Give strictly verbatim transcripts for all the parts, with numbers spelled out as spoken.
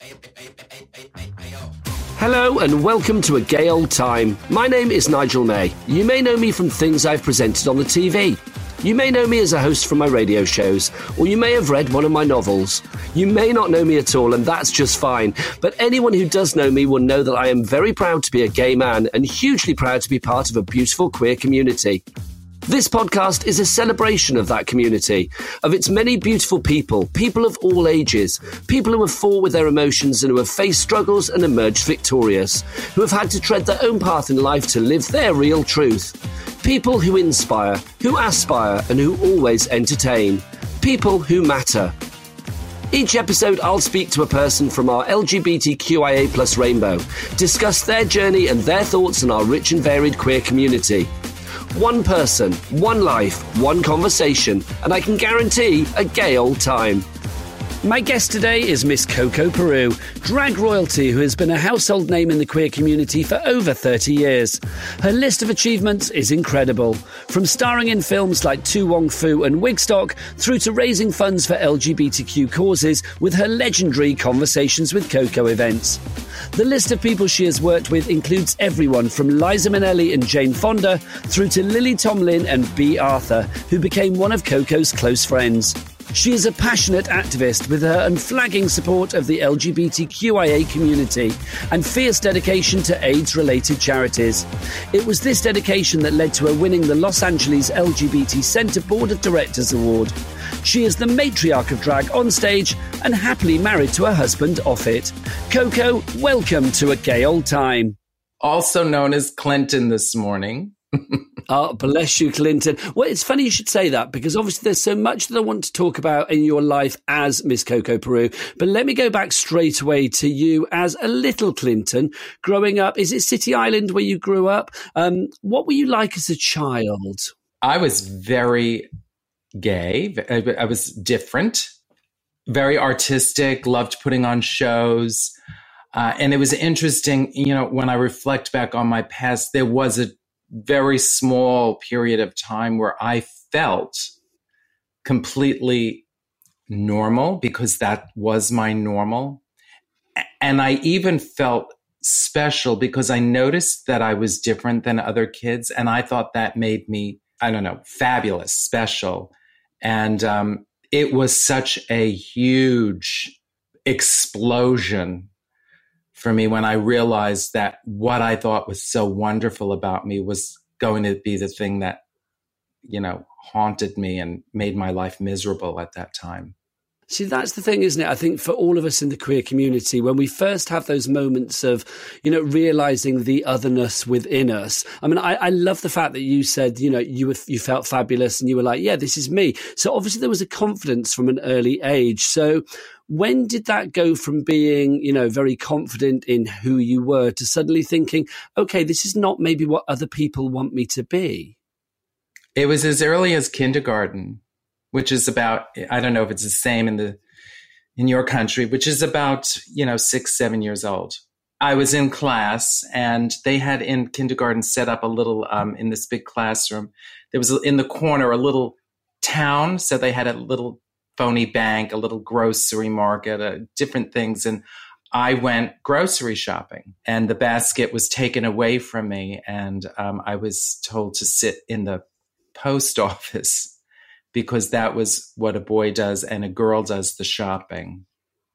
Hello and welcome to A Gay Old Time. My name is Nigel May. You may know me from things I've presented on the T V. You may know me as a host from my radio shows, or you may have read one of my novels. You may not know me at all, and that's just fine. But anyone who does know me will know that I am very proud to be a gay man and hugely proud to be part of a beautiful queer community. This podcast is a celebration of that community, of its many beautiful people, people of all ages, people who have fought with their emotions and who have faced struggles and emerged victorious, who have had to tread their own path in life to live their real truth. People who inspire, who aspire, and who always entertain. People who matter. Each episode, I'll speak to a person from our L G B T Q I A plus rainbow, discuss their journey and their thoughts on our rich and varied queer community. One person, one life, one conversation, and I can guarantee a gay old time. My guest today is Miss Coco Peru, drag royalty who has been a household name in the queer community for over thirty years. Her list of achievements is incredible, from starring in films like To Wong Foo and Wigstock through to raising funds for L G B T Q causes with her legendary Conversations with Coco events. The list of people she has worked with includes everyone from Liza Minnelli and Jane Fonda through to Lily Tomlin and Bea Arthur, who became one of Coco's close friends. She is a passionate activist with her unflagging support of the L G B T Q I A community and fierce dedication to AIDS-related charities. It was this dedication that led to her winning the Los Angeles L G B T Center Board of Directors Award. She is the matriarch of drag on stage and happily married to her husband off it. Coco, welcome to A Gay Old Time. Also known as Clinton this morning. Oh, bless you, Clinton. Well, it's funny you should say that because obviously there's so much that I want to talk about in your life as Miss Coco Peru. But let me go back straight away to you as a little Clinton growing up. Is it City Island where you grew up? Um, what were you like as a child? I was very gay. I, I was different, very artistic, loved putting on shows. Uh, and it was interesting, you know, when I reflect back on my past, there was a very small period of time where I felt completely normal because that was my normal. And I even felt special because I noticed that I was different than other kids. And I thought that made me, I don't know, fabulous, special. And um, it was such a huge explosion for me when I realized that what I thought was so wonderful about me was going to be the thing that, you know, haunted me and made my life miserable at that time. See, that's the thing, isn't it? I think for all of us in the queer community, when we first have those moments of, you know, realizing the otherness within us. I mean, I, I love the fact that you said, you know, you were, you felt fabulous and you were like, yeah, this is me. So obviously there was a confidence from an early age. So when did that go from being, you know, very confident in who you were to suddenly thinking, okay, this is not maybe what other people want me to be? It was as early as kindergarten, which is about, I don't know if it's the same in the in your country, which is about, you know, six, seven years old. I was in class and they had in kindergarten set up a little, um, in this big classroom, there was in the corner a little town. So they had a little phony bank, a little grocery market, uh, different things. And I went grocery shopping and the basket was taken away from me. And um, I was told to sit in the post office because that was what a boy does and a girl does the shopping.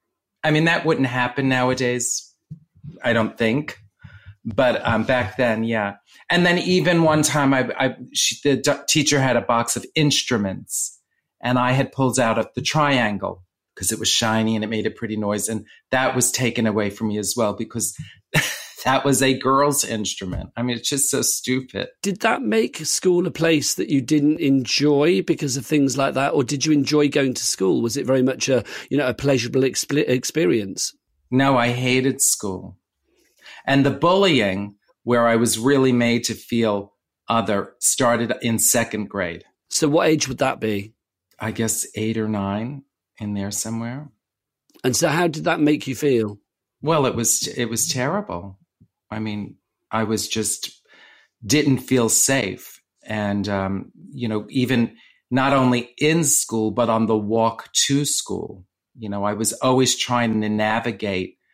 I mean, that wouldn't happen nowadays, I don't think. But um, back then, yeah. And then even one time, I, I she, the d- teacher had a box of instruments and I had pulled out of the triangle because it was shiny and it made a pretty noise. And that was taken away from me as well because that was a girl's instrument. I mean, it's just so stupid. Did that make school a place that you didn't enjoy because of things like that? Or did you enjoy going to school? Was it very much a, you know, a pleasurable exp- experience? No, I hated school. And the bullying, where I was really made to feel other, started in second grade. So what age would that be? I guess eight or nine, in there somewhere. And so how did that make you feel? Well, it was it was terrible. I mean, I was just didn't feel safe. And, um, you know, even not only in school, but on the walk to school, you know, I was always trying to navigate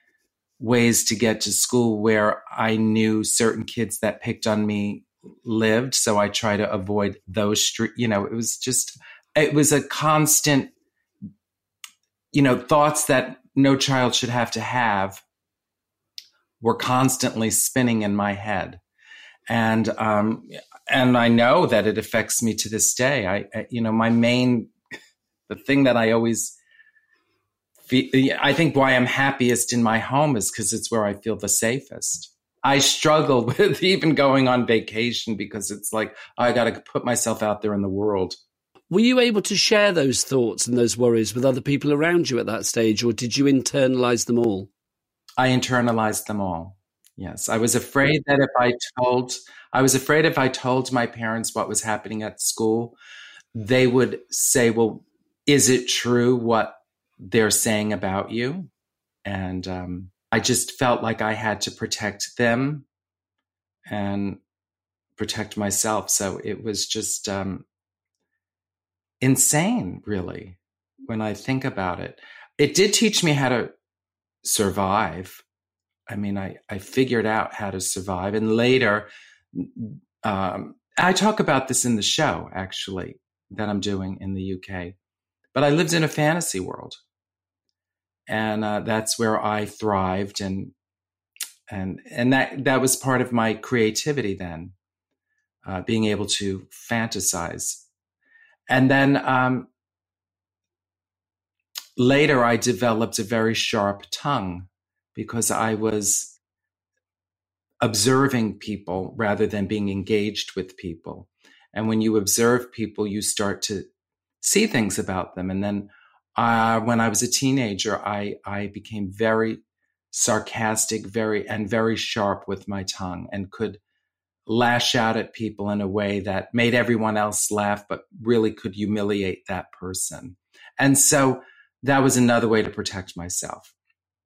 ways to get to school where I knew certain kids that picked on me lived. So I try to avoid those street, you know, it was just, it was a constant, you know, thoughts that no child should have to have were constantly spinning in my head. And, um, and I know that it affects me to this day. I, I you know, my main, the thing that I always feel, I think why I'm happiest in my home is because it's where I feel the safest. I struggle with even going on vacation because it's like, oh, I got to put myself out there in the world. Were you able to share those thoughts and those worries with other people around you at that stage, or did you internalize them all? I internalized them all. Yes. I was afraid that if I told, I was afraid if I told my parents what was happening at school, they would say, well, is it true what they're saying about you? And um, I just felt like I had to protect them and protect myself. So it was just um, insane, really, when I think about it. It did teach me how to survive. I mean, I, I figured out how to survive. And later, um, I talk about this in the show, actually, that I'm doing in the U K. But I lived in a fantasy world. And uh, that's where I thrived. And and and that, that was part of my creativity then, uh, being able to fantasize. And then um, later, I developed a very sharp tongue because I was observing people rather than being engaged with people. And when you observe people, you start to see things about them. And then uh, when I was a teenager, I, I became very sarcastic, very and very sharp with my tongue, and could lash out at people in a way that made everyone else laugh, but really could humiliate that person. And so that was another way to protect myself.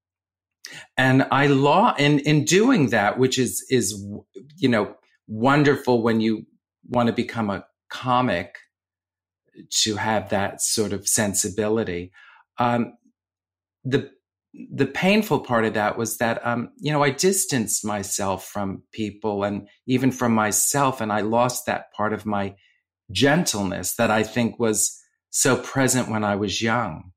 And I law in, in doing that, which is, is, you know, wonderful when you want to become a comic, to have that sort of sensibility. Um, the, the painful part of that was that, um, you know, I distanced myself from people and even from myself. And I lost that part of my gentleness that I think was so present when I was young.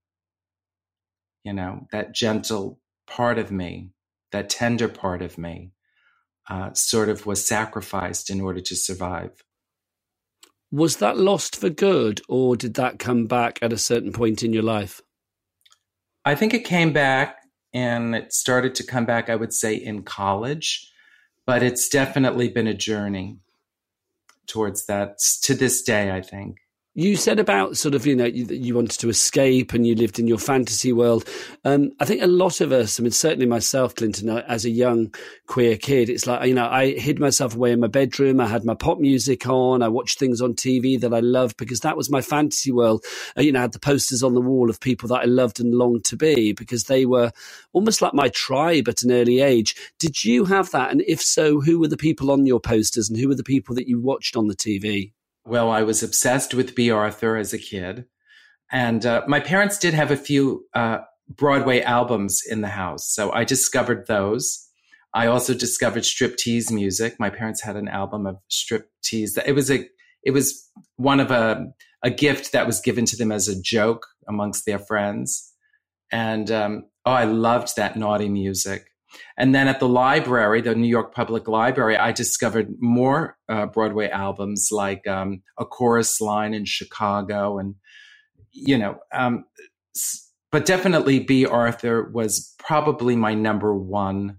You know, that gentle part of me, that tender part of me, uh, sort of was sacrificed in order to survive. Was that lost for good, or did that come back at a certain point in your life? I think it came back, and it started to come back, I would say, in college, but it's definitely been a journey towards that to this day, I think. You said about sort of, you know, you, you wanted to escape and you lived in your fantasy world. Um, I think a lot of us, I mean, certainly myself, Clinton, as a young queer kid, it's like, you know, I hid myself away in my bedroom. I had my pop music on. I watched things on T V that I loved because that was my fantasy world. Uh, you know, I had the posters on the wall of people that I loved and longed to be because they were almost like my tribe at an early age. Did you have that? And if so, who were the people on your posters and who were the people that you watched on the T V? Well, I was obsessed with Bea Arthur as a kid. And uh, my parents did have a few uh, Broadway albums in the house. So I discovered those. I also discovered striptease music. My parents had an album of striptease. It was a, it was one of a, a gift that was given to them as a joke amongst their friends. And um, oh, I loved that naughty music. And then at the library, the New York Public Library, I discovered more uh, Broadway albums like um, A Chorus Line in Chicago. And, you know, um, but definitely Bea Arthur was probably my number one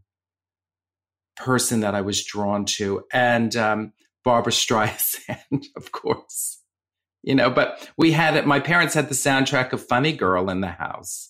person that I was drawn to. And um, Barbra Streisand, of course, you know, but we had it. My parents had the soundtrack of Funny Girl in the house.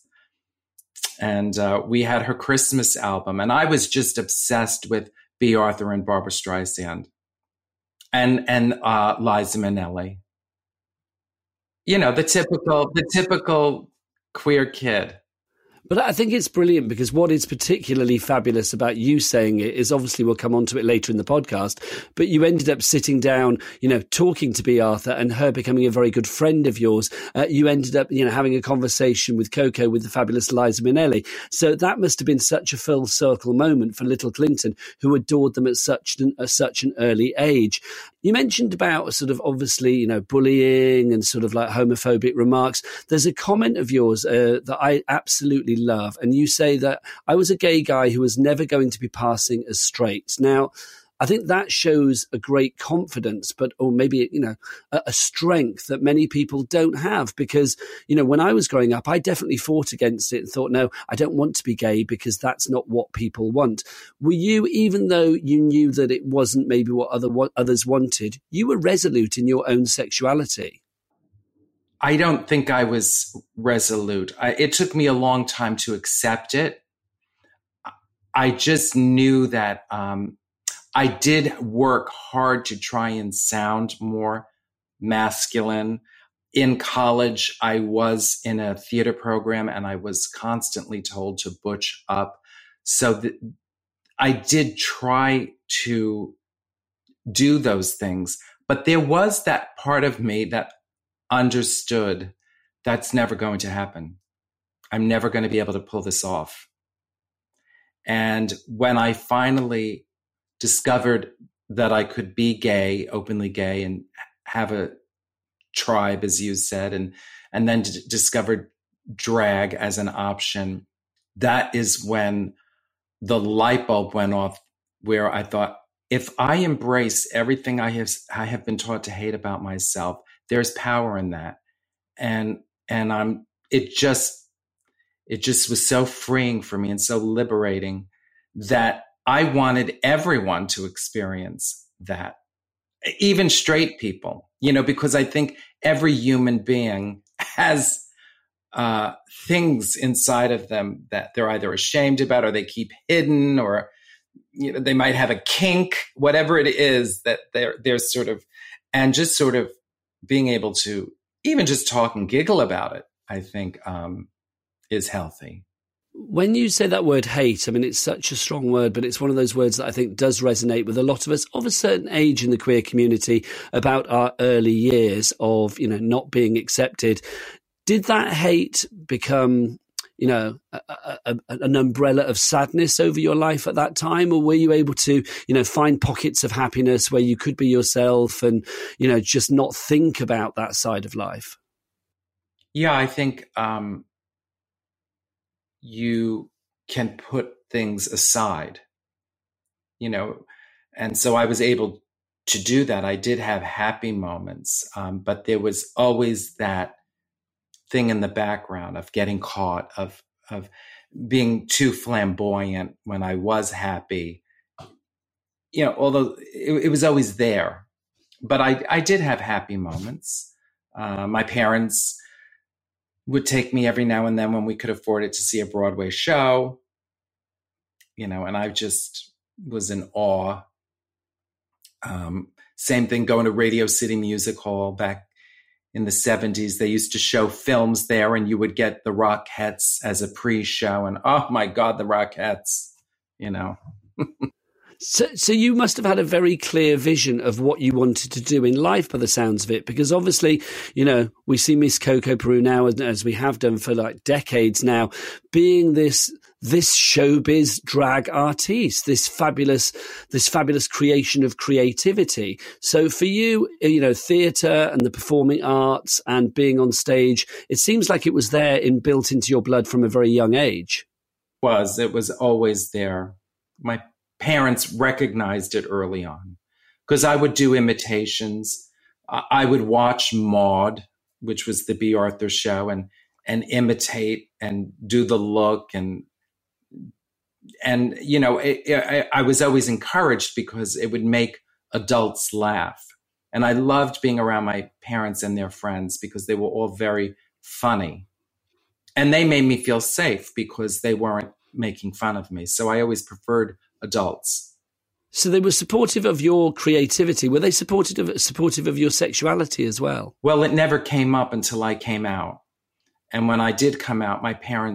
And uh, we had her Christmas album. And I was just obsessed with Bea Arthur and Barbra Streisand and and uh, Liza Minnelli. You know, the typical the typical queer kid. But I think it's brilliant because what is particularly fabulous about you saying it is obviously we'll come on to it later in the podcast, but you ended up sitting down, you know, talking to Bea Arthur and her becoming a very good friend of yours. Uh, you ended up, you know, having a conversation with Coco with the fabulous Liza Minnelli. So that must have been such a full circle moment for little Clinton, who adored them at such an, at such an early age. You mentioned about sort of obviously, you know, bullying and sort of like homophobic remarks. There's a comment of yours uh, that I absolutely love. And you say that I was a gay guy who was never going to be passing as straight. Now, I think that shows a great confidence, but or maybe, you know, a, a strength that many people don't have. Because, you know, when I was growing up, I definitely fought against it and thought, no, I don't want to be gay because that's not what people want. Were you, even though you knew that it wasn't maybe what other what others wanted, you were resolute in your own sexuality? I don't think I was resolute. I, it took me a long time to accept it. I just knew that um, I did work hard to try and sound more masculine. In college, I was in a theater program and I was constantly told to butch up. So th- I did try to do those things, but there was that part of me that understood that's never going to happen. I'm never going to be able to pull this off. And when I finally discovered that I could be gay, openly gay, and have a tribe, as you said, and, and then d- discovered drag as an option, that is when the light bulb went off, where I thought, if I embrace everything I have, I have been taught to hate about myself, there's power in that. And, and I'm, it just, it just was so freeing for me and so liberating that I wanted everyone to experience that, even straight people, you know, because I think every human being has uh, things inside of them that they're either ashamed about or they keep hidden, or, you know, they might have a kink, whatever it is that they're, they're sort of, and just sort of being able to even just talk and giggle about it, I think um, is healthy. When you say that word hate, I mean, it's such a strong word, but it's one of those words that I think does resonate with a lot of us of a certain age in the queer community about our early years of, you know, not being accepted. Did that hate become, you know, a, a, a, an umbrella of sadness over your life at that time? Or were you able to, you know, find pockets of happiness where you could be yourself and, you know, just not think about that side of life? Yeah, I think um, you can put things aside, you know, and so I was able to do that. I did have happy moments, um, but there was always that thing in the background of getting caught, of of being too flamboyant when I was happy. You know, although it, it was always there, but I I did have happy moments. Uh, my parents would take me every now and then when we could afford it to see a Broadway show, you know, and I just was in awe. Um, same thing going to Radio City Music Hall back in the seventies. They used to show films there and you would get the Rockettes as a pre-show, and oh my God, the Rockettes, you know. So, so you must have had a very clear vision of what you wanted to do in life by the sounds of it, because obviously, you know, we see Miss Coco Peru now, as we have done for like decades now, being this this showbiz drag artiste, this fabulous, this fabulous creation of creativity. So for you, you know, theatre and the performing arts and being on stage, it seems like it was there in built into your blood from a very young age. Was it was always there. My parents recognized it early on because I would do imitations. I would watch Maude, which was the Bea Arthur show, and and imitate and do the look, and and you know it, it, I was always encouraged because it would make adults laugh, and I loved being around my parents and their friends because they were all very funny, and they made me feel safe because they weren't making fun of me. So I always preferred adults. So they were supportive of your creativity. Were they supportive of, supportive of your sexuality as well? Well, it never came up until I came out. And when I did come out, my parents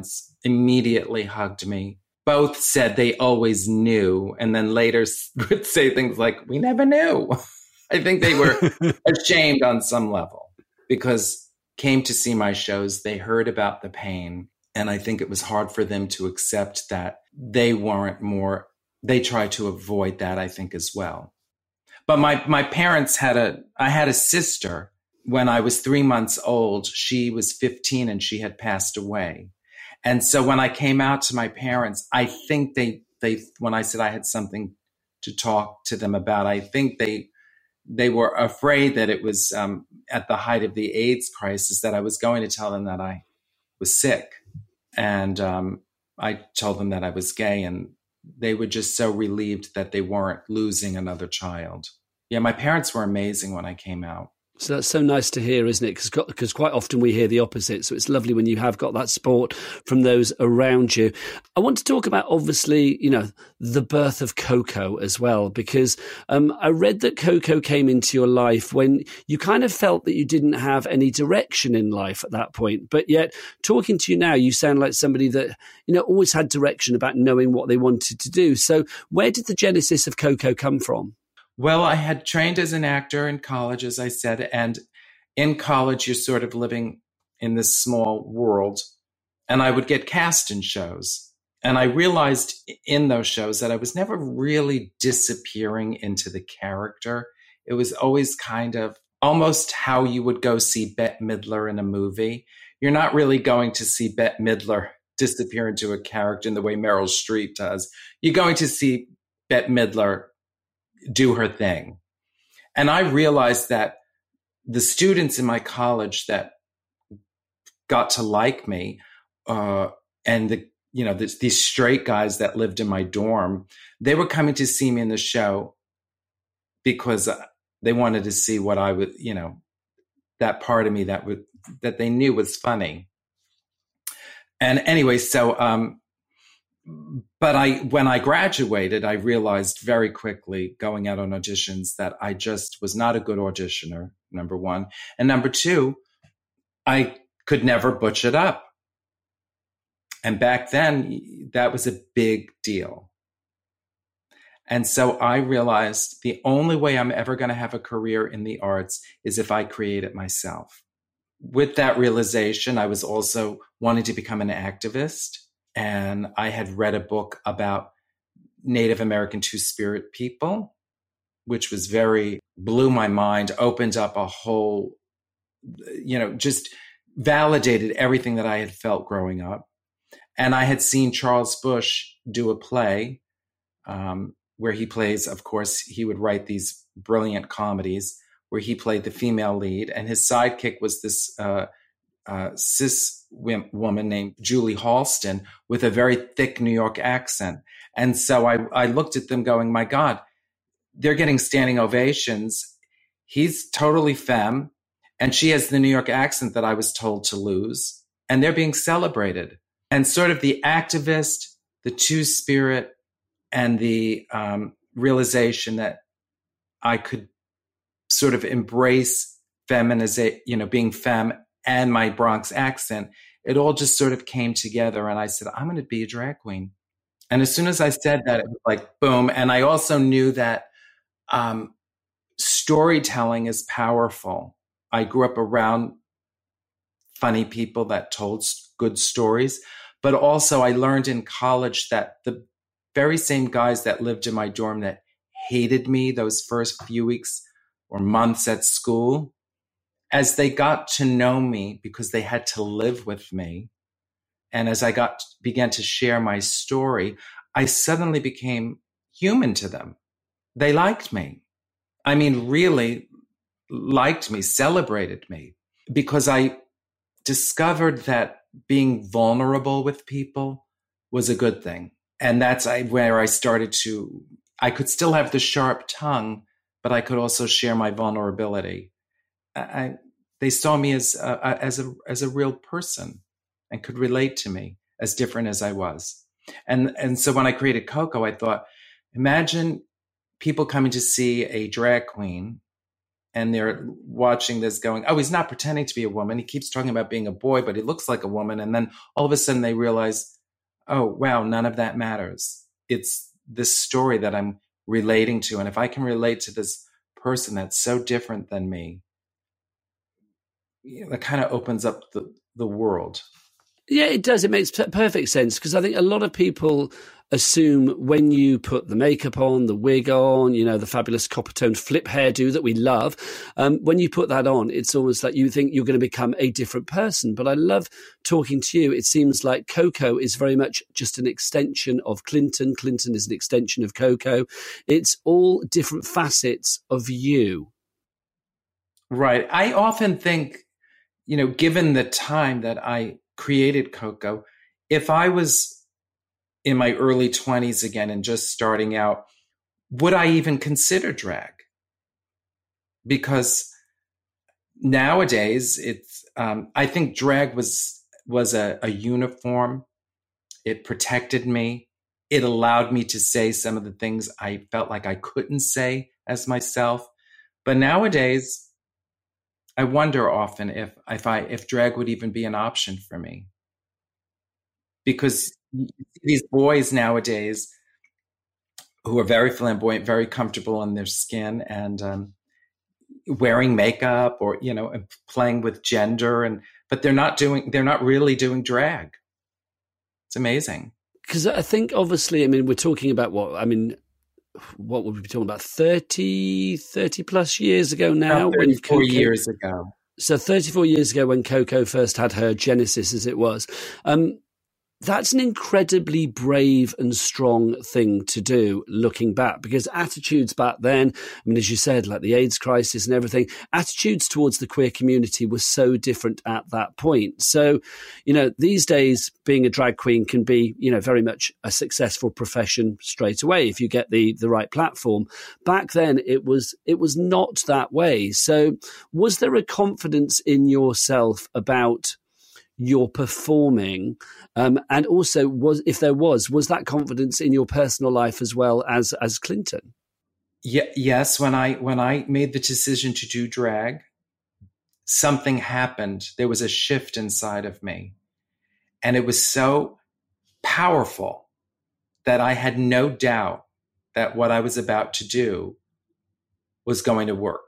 immediately hugged me. Both said they always knew, and then later would say things like, we never knew. I think they were ashamed on some level because came to see my shows. They heard about the pain. And I think it was hard for them to accept that they weren't more, they tried to avoid that, I think, as well. But my, my parents had a, I had a sister when I was three months old. She was fifteen and she had passed away. And so when I came out to my parents, I think they, they, when I said I had something to talk to them about, I think they, they were afraid that it was um, at the height of the AIDS crisis that I was going to tell them that I was sick. And um, I told them that I was gay, and they were just so relieved that they weren't losing another child. Yeah, my parents were amazing when I came out. So that's so nice to hear, isn't it? Because quite often we hear the opposite. So it's lovely when you have got that support from those around you. I want to talk about, obviously, you know, the birth of Coco as well, because um, I read that Coco came into your life when you kind of felt that you didn't have any direction in life at that point. But yet, talking to you now, you sound like somebody that, you know, always had direction about knowing what they wanted to do. So where did the genesis of Coco come from? Well, I had trained as an actor in college, as I said, and in college, you're sort of living in this small world, and I would get cast in shows. And I realized in those shows that I was never really disappearing into the character. It was always kind of almost how you would go see Bette Midler in a movie. You're not really going to see Bette Midler disappear into a character in the way Meryl Streep does. You're going to see Bette Midler do her thing. And I realized that the students in my college that got to like me, uh, and the, you know, this, these straight guys that lived in my dorm, they were coming to see me in the show because they wanted to see what I would, you know, that part of me that would, that they knew was funny. And anyway, so, um, But I, when I graduated, I realized very quickly going out on auditions that I just was not a good auditioner, number one. And number two, I could never butch it up. And back then, that was a big deal. And so I realized the only way I'm ever going to have a career in the arts is if I create it myself. With that realization, I was also wanting to become an activist. And I had read a book about Native American Two-Spirit people, which was very, blew my mind, opened up a whole, you know, just validated everything that I had felt growing up. And I had seen Charles Busch do a play um, where he plays, of course, he would write these brilliant comedies where he played the female lead. And his sidekick was this uh, uh, cis woman named Julie Halston with a very thick New York accent. And so I, I looked at them going, my God, they're getting standing ovations. He's totally femme, and she has the New York accent that I was told to lose, and they're being celebrated. And sort of the activist, the two-spirit, and the um, realization that I could sort of embrace feminization, you know, being femme and my Bronx accent, it all just sort of came together. And I said, I'm going to be a drag queen. And as soon as I said that, it was like, boom. And I also knew that um, storytelling is powerful. I grew up around funny people that told good stories, but also I learned in college that the very same guys that lived in my dorm that hated me those first few weeks or months at school, as they got to know me because they had to live with me, and as I got began to share my story, I suddenly became human to them. They liked me. I mean, really liked me, celebrated me, because I discovered that being vulnerable with people was a good thing. And that's where I started to, I could still have the sharp tongue, but I could also share my vulnerability. I, they saw me as a, as a as a real person and could relate to me as different as I was. And and so when I created Coco, I thought, imagine people coming to see a drag queen and they're watching this going, oh, he's not pretending to be a woman. He keeps talking about being a boy, but he looks like a woman. And then all of a sudden they realize oh, wow, none of that matters. It's this story that I'm relating to. And if I can relate to this person that's so different than me, that kind of opens up the, the world. Yeah, it does. It makes p- perfect sense, because I think a lot of people assume when you put the makeup on, the wig on, you know, the fabulous copper-toned flip hairdo that we love, um, when you put that on, it's almost like you think you're going to become a different person. But I love talking to you. It seems like Coco is very much just an extension of Clinton. Clinton is an extension of Coco. It's all different facets of you. Right. I often think, you know, given the time that I created Coco, if I was in my early twenties again and just starting out, would I even consider drag? Because nowadays, it's um, I think drag was was a, a uniform. It protected me. It allowed me to say some of the things I felt like I couldn't say as myself. But nowadays, I wonder often if if I if drag would even be an option for me. Because these boys nowadays who are very flamboyant, very comfortable in their skin, and um, wearing makeup, or, you know, playing with gender, and but they're not doing, they're not really doing drag. It's amazing. Because I think, obviously, I mean, we're talking about what, I mean, what would we be talking about? thirty, thirty plus years ago now? About thirty-four years ago. So thirty-four years ago when Coco first had her genesis, as it was. Um, That's an incredibly brave and strong thing to do, looking back, because attitudes back then, I mean, as you said, like the AIDS crisis and everything, attitudes towards the queer community were so different at that point. So, you know, these days, being a drag queen can be, you know, very much a successful profession straight away if you get the the right platform. Back then, it was it was not that way. So was there a confidence in yourself about your performing, um, and also, was if there was, was that confidence in your personal life as well as as Clinton? Yeah, yes. When I when I made the decision to do drag, something happened. There was a shift inside of me, and it was so powerful that I had no doubt that what I was about to do was going to work.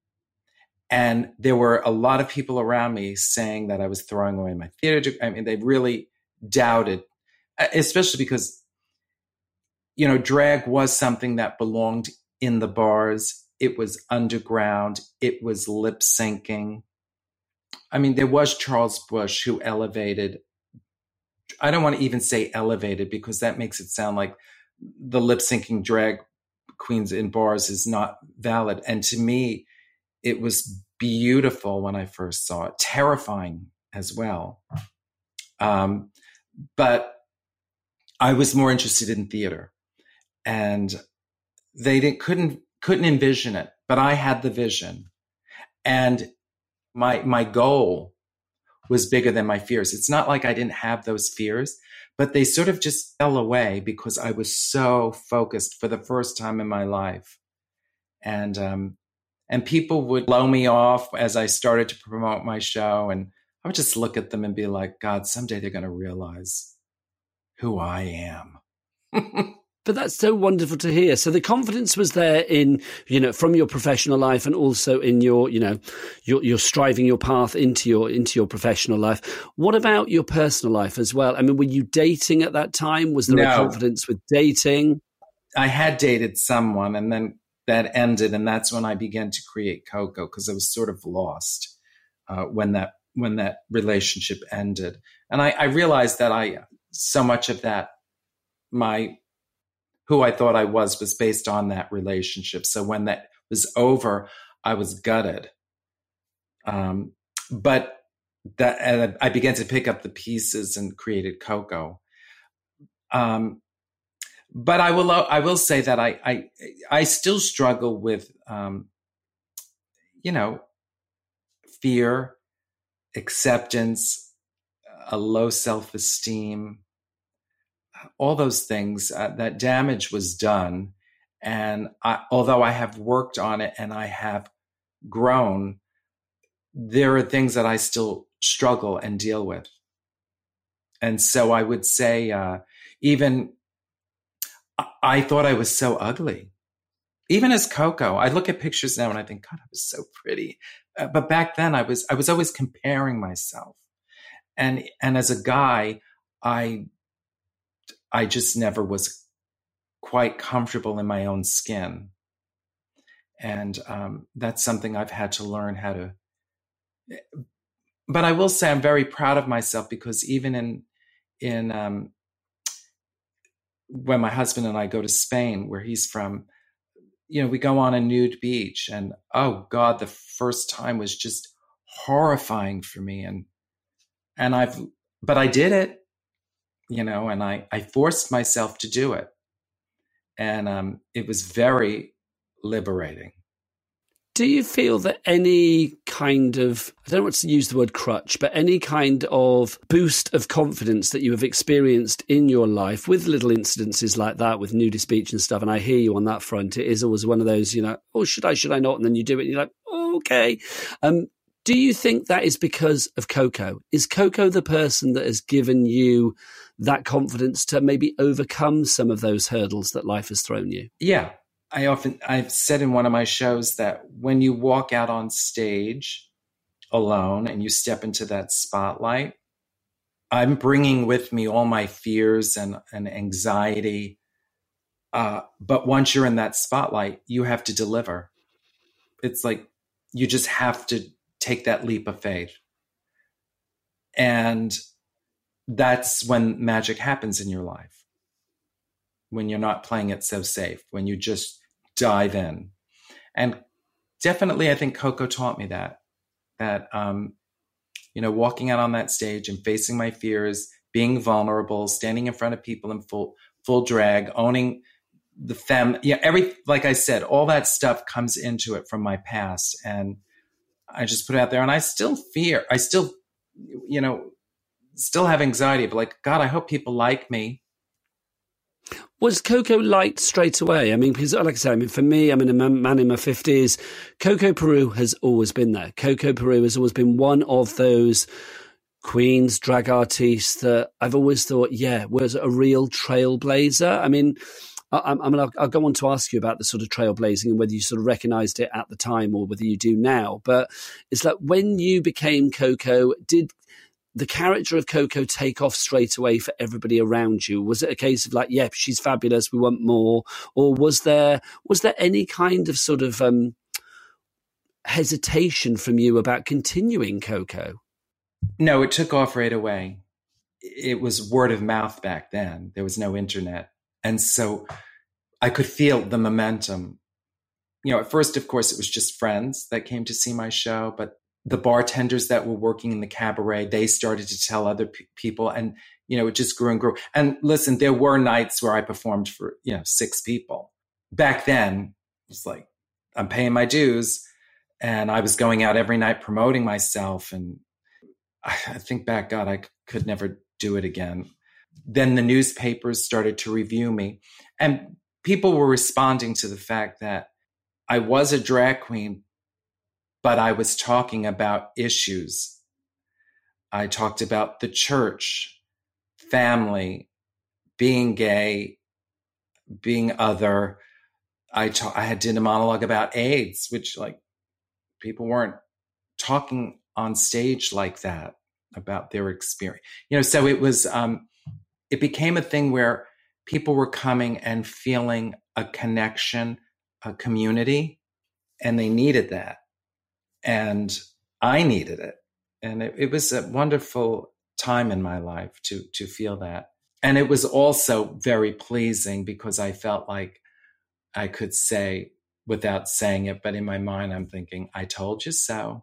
And there were a lot of people around me saying that I was throwing away my theater degree. I mean, they really doubted, especially because, you know, drag was something that belonged in the bars. It was underground. It was lip syncing. I mean, there was Charles Busch who elevated. I don't want to even say elevated, because that makes it sound like the lip syncing drag queens in bars is not valid. And to me, it was beautiful when I first saw it, terrifying as well. Um, but I was more interested in theater, and they didn't, couldn't couldn't envision it, but I had the vision, and my my goal was bigger than my fears. It's not like I didn't have those fears, but they sort of just fell away because I was so focused for the first time in my life, and um, And people would blow me off as I started to promote my show. And I would just look at them and be like, God, someday they're going to realize who I am. But that's so wonderful to hear. So the confidence was there in, you know, from your professional life, and also in your, you know, your, your striving your path into your, into your professional life. What about your personal life as well? I mean, were you dating at that time? Was there No. a confidence with dating? I had dated someone, and then that ended, and that's when I began to create Coco, because I was sort of lost uh, when that when that relationship ended. And I, I realized that I so much of that, my who I thought I was, was based on that relationship. So when that was over, I was gutted. Um, but that and I began to pick up the pieces and created Coco. Um, But I will I will say that I I, I still struggle with, um, you know, fear, acceptance, a low self-esteem, all those things. Uh, that damage was done. And I, although I have worked on it and I have grown, there are things that I still struggle and deal with. And so I would say, uh, even I-, I thought I was so ugly. Even as Coco, I look at pictures now and I think, God, I was so pretty. Uh, but back then I was, I was always comparing myself. And, and as a guy, I, I just never was quite comfortable in my own skin. And, um, that's something I've had to learn how to, but I will say I'm very proud of myself, because even in, in, um, when my husband and I go to Spain, where he's from, you know, we go on a nude beach, and oh God, the first time was just horrifying for me. And, and I've, but I did it, you know, and I, I forced myself to do it. And, um, it was very liberating. Do you feel that any kind of, I don't want to use the word crutch, but any kind of boost of confidence that you have experienced in your life with little incidences like that, with nudist beach and stuff, and I hear you on that front, it is always one of those, you know, oh, should I, should I not? And then you do it and you're like, oh, okay. Um, do you think that is because of Coco? Is Coco the person that has given you that confidence to maybe overcome some of those hurdles that life has thrown you? Yeah. I often, I've said in one of my shows that when you walk out on stage alone and you step into that spotlight, I'm bringing with me all my fears and, and anxiety. Uh, but once you're in that spotlight, you have to deliver. It's like, you just have to take that leap of faith. And that's when magic happens in your life. When you're not playing it so safe, when you just dive in. And definitely, I think Coco taught me that, that, um, you know, walking out on that stage and facing my fears, being vulnerable, standing in front of people in full, full drag, owning the femme, yeah, every, like I said, all that stuff comes into it from my past. And I just put it out there, and I still fear, I still, you know, still have anxiety, but like, God, I hope people like me. Was Coco liked straight away? I mean, because like I said, I mean, for me, I'm a man in my fifties. Coco Peru has always been there. Coco Peru has always been one of those queens, drag artists that I've always thought, yeah, was a real trailblazer. I mean, I, I mean, I'll, I'll go on to ask you about the sort of trailblazing and whether you sort of recognised it at the time or whether you do now. But it's like, when you became Coco, did the character of Coco take off straight away for everybody around you? Was it a case of like, yeah, she's fabulous, we want more? Or was there was there any kind of sort of um, hesitation from you about continuing Coco? No, it took off right away. It was word of mouth back then. There was no internet. And so I could feel the momentum. You know, at first, of course, it was just friends that came to see my show, but the bartenders that were working in the cabaret, they started to tell other p- people, and, you know, it just grew and grew. And listen, there were nights where I performed for, you know, six people. Back then, it was like, I'm paying my dues, and I was going out every night promoting myself. And I, I think back, God, I c- could never do it again. Then the newspapers started to review me, and people were responding to the fact that I was a drag queen, but I was talking about issues. I talked about the church, family, being gay, being other. I ta- I had did a monologue about AIDS, which, like, people weren't talking on stage like that about their experience. You know, so it was, um, it became a thing where people were coming and feeling a connection, a community, and they needed that. And I needed it. And it, it was a wonderful time in my life to, to feel that. And it was also very pleasing because I felt like I could say without saying it, but in my mind, I'm thinking, I told you so.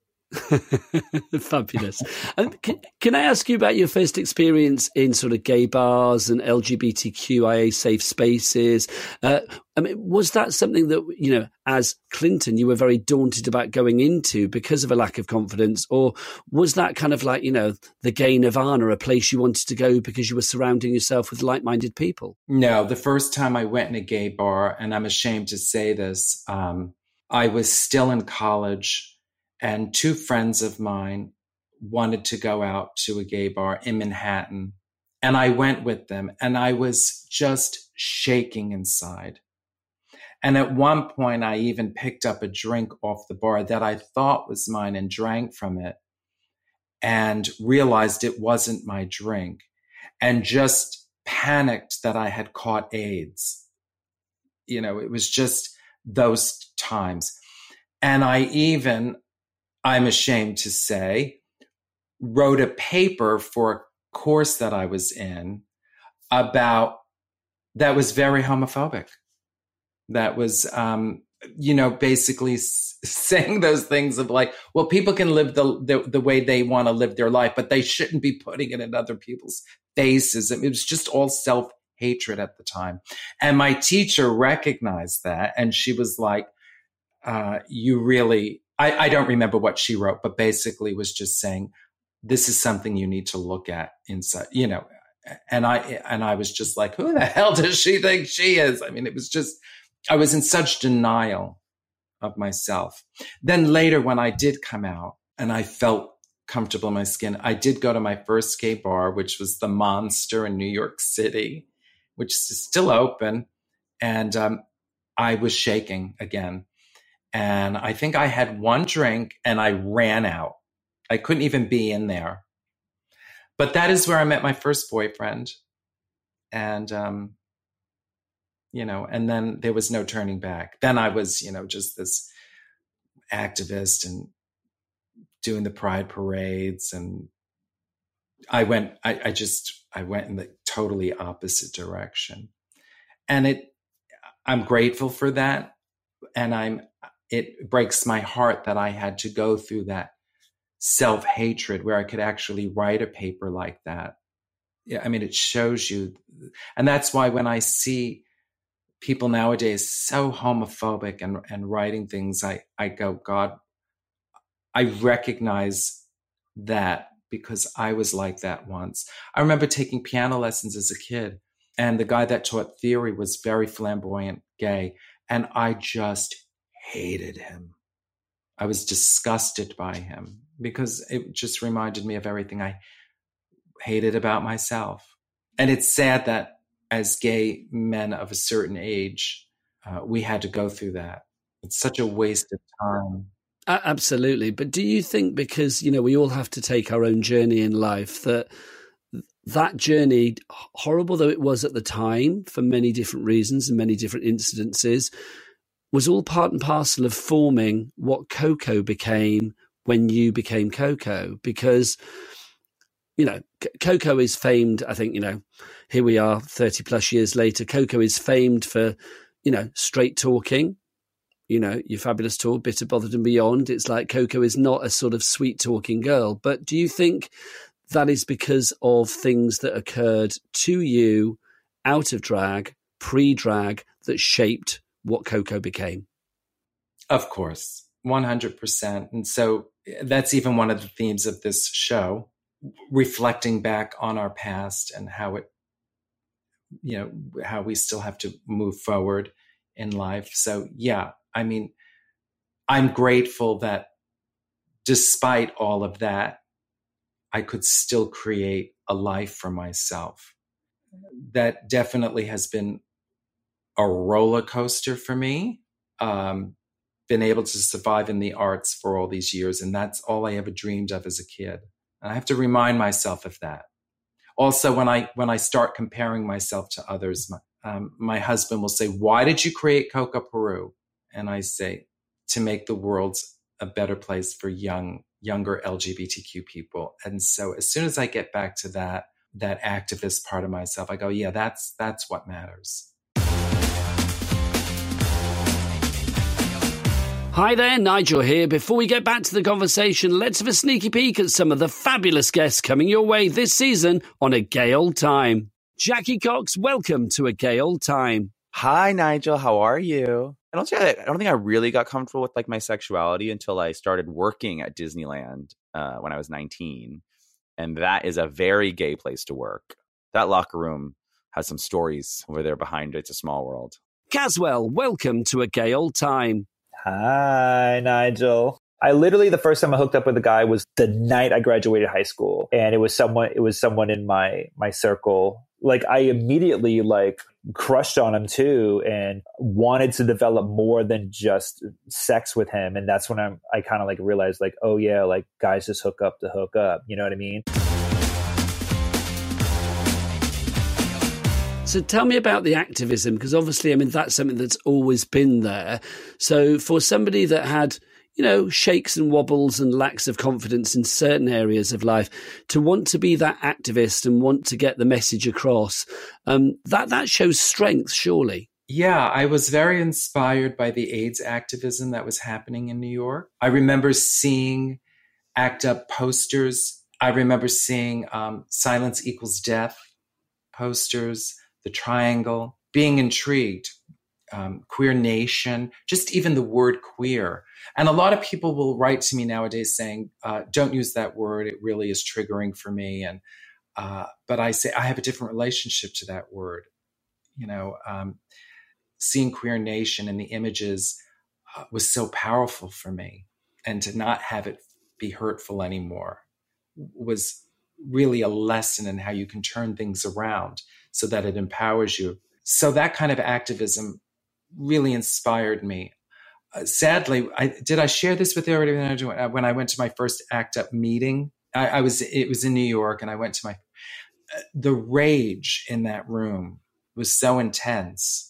Fabulous. And can, can I ask you about your first experience in sort of gay bars and L G B T Q I A safe spaces? Uh, I mean, was that something that, you know, as Clinton, you were very daunted about going into because of a lack of confidence? Or was that kind of like, you know, the gay nirvana, a place you wanted to go because you were surrounding yourself with like-minded people? No, the first time I went in a gay bar, and I'm ashamed to say this, um, I was still in college. And two friends of mine wanted to go out to a gay bar in Manhattan. And I went with them, and I was just shaking inside. And at one point, I even picked up a drink off the bar that I thought was mine and drank from it and realized it wasn't my drink and just panicked that I had caught AIDS. You know, it was just those times. And I even, I'm ashamed to say, wrote a paper for a course that I was in about that was very homophobic. That was, um, you know, basically s- saying those things of like, well, people can live the the, the way they want to live their life, but they shouldn't be putting it in other people's faces. I mean, it was just all self-hatred at the time. And my teacher recognized that. And she was like, uh, you really, I, I don't remember what she wrote, but basically was just saying, this is something you need to look at inside, you know. And I, and I was just like, who the hell does she think she is? I mean, it was just, I was in such denial of myself. Then later when I did come out and I felt comfortable in my skin, I did go to my first gay bar, which was the Monster in New York City, which is still open. And um, I was shaking again. And I think I had one drink and I ran out. I couldn't even be in there. But that is where I met my first boyfriend. And, um, you know, and then there was no turning back. Then I was, you know, just this activist and doing the pride parades. And I went, I, I just, I went in the totally opposite direction. And it, I'm grateful for that. And I'm, it breaks my heart that I had to go through that self-hatred where I could actually write a paper like that. Yeah, I mean, it shows you. And that's why when I see people nowadays so homophobic and, and writing things, I, I go, God, I recognize that because I was like that once. I remember taking piano lessons as a kid, and the guy that taught theory was very flamboyant gay, and I just hated him. I was disgusted by him because it just reminded me of everything I hated about myself. And it's sad that as gay men of a certain age, uh, we had to go through that. It's such a waste of time. Uh, absolutely. But do you think because, you know, we all have to take our own journey in life, that that journey, horrible though it was at the time for many different reasons and many different incidences, was all part and parcel of forming what Coco became when you became Coco? Because, you know, Coco is famed, I think, you know, here we are thirty plus years later. Coco is famed for, you know, straight talking, you know, Your Fabulous Tour, Bitter, Bothered and Beyond. It's like Coco is not a sort of sweet talking girl. But do you think that is because of things that occurred to you out of drag, pre-drag, that shaped what Coco became? Of course, one hundred percent. And so that's even one of the themes of this show, reflecting back on our past and how it, you know, how we still have to move forward in life. So yeah, I mean, I'm grateful that despite all of that, I could still create a life for myself. That definitely has been a roller coaster for me. Um, been able to survive in the arts for all these years. And that's all I ever dreamed of as a kid. And I have to remind myself of that. Also, when I when I start comparing myself to others, my, um, my husband will say, why did you create Coco Peru? And I say, to make the world a better place for young, younger L G B T Q people. And so as soon as I get back to that, that activist part of myself, I go, yeah, that's that's what matters. Hi there, Nigel here. Before we get back to the conversation, let's have a sneaky peek at some of the fabulous guests coming your way this season on A Gay Old Time. Jackie Cox, welcome to A Gay Old Time. Hi, Nigel. How are you? I don't think I, I don't think I really got comfortable with like my sexuality until I started working at Disneyland uh, when I was nineteen, and that is a very gay place to work. That locker room has some stories over there behind it. It's a small world. Caswell, welcome to A Gay Old Time. Hi, Nigel. I literally, the first time I hooked up with a guy was the night I graduated high school. And it was someone, it was someone in my, my circle. Like I immediately like crushed on him too and wanted to develop more than just sex with him. And that's when I'm, I kind of like realized like, oh yeah, like guys just hook up to hook up. You know what I mean? So tell me about the activism, because obviously, I mean, that's something that's always been there. So for somebody that had, you know, shakes and wobbles and lacks of confidence in certain areas of life, to want to be that activist and want to get the message across, um, that, that shows strength, surely. Yeah, I was very inspired by the AIDS activism that was happening in New York. I remember seeing ACT UP posters. I remember seeing um, Silence Equals Death posters, the Triangle, being intrigued, um, Queer Nation, just even the word queer. And a lot of people will write to me nowadays saying, uh, don't use that word. It really is triggering for me. And uh, but I say, I have a different relationship to that word. You know, um, seeing Queer Nation and the images uh, was so powerful for me. And to not have it be hurtful anymore was really a lesson in how you can turn things around so that it empowers you. So that kind of activism really inspired me. Uh, sadly, I, did I share this with you already? When I went to my first ACT UP meeting, I, I was, it was in New York, and I went to my, uh, the rage in that room was so intense.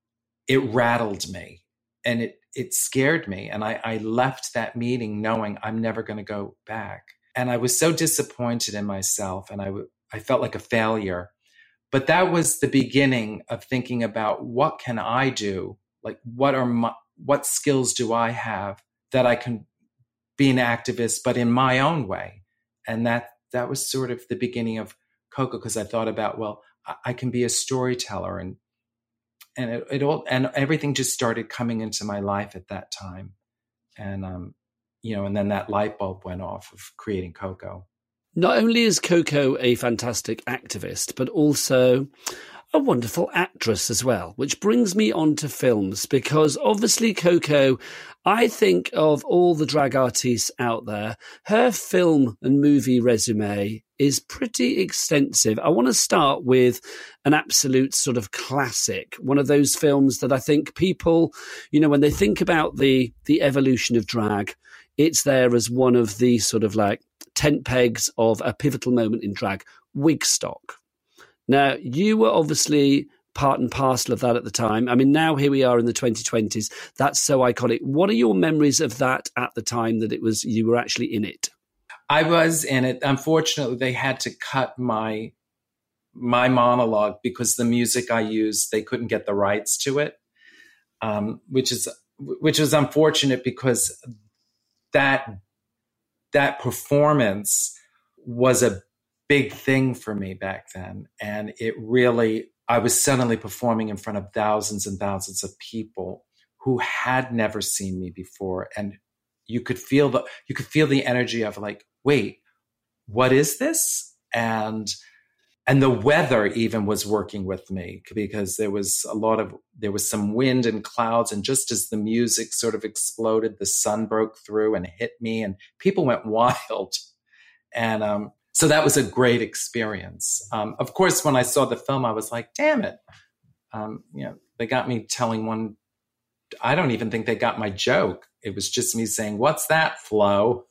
It rattled me and it, it scared me. And I, I left that meeting knowing I'm never going to go back. And I was so disappointed in myself, and I, w- I felt like a failure. But that was the beginning of thinking about, what can I do? Like, what are my, what skills do I have that I can be an activist, but in my own way? And that, that was sort of the beginning of Coco, because I thought about, well, I, I can be a storyteller, and, and it, it all, and everything just started coming into my life at that time. And, um, you know, and then that light bulb went off of creating Coco. Not only is Coco a fantastic activist, but also a wonderful actress as well, which brings me on to films, because obviously Coco, I think of all the drag artists out there, her film and movie resume is pretty extensive. I want to start with an absolute sort of classic, one of those films that I think people, you know, when they think about the the evolution of drag, it's there as one of the sort of like tent pegs of a pivotal moment in drag, Wigstock. Now, you were obviously part and parcel of that at the time. I mean, now here we are in the twenty twenties. That's so iconic. What are your memories of that at the time that it was you were actually in it? I was in it. Unfortunately, they had to cut my my monologue because the music I used, they couldn't get the rights to it, um, which is which was unfortunate, because that that performance was a big thing for me back then. And it really, I was suddenly performing in front of thousands and thousands of people who had never seen me before. And you could feel the, you could feel the energy of like, wait, what is this? And, and the weather even was working with me, because there was a lot of, there was some wind and clouds. And just as the music sort of exploded, the sun broke through and hit me, and people went wild. And, um, so that was a great experience. Um, of course, when I saw the film, I was like, damn it. Um, you know, they got me telling one, I don't even think they got my joke. It was just me saying, what's that, Flo?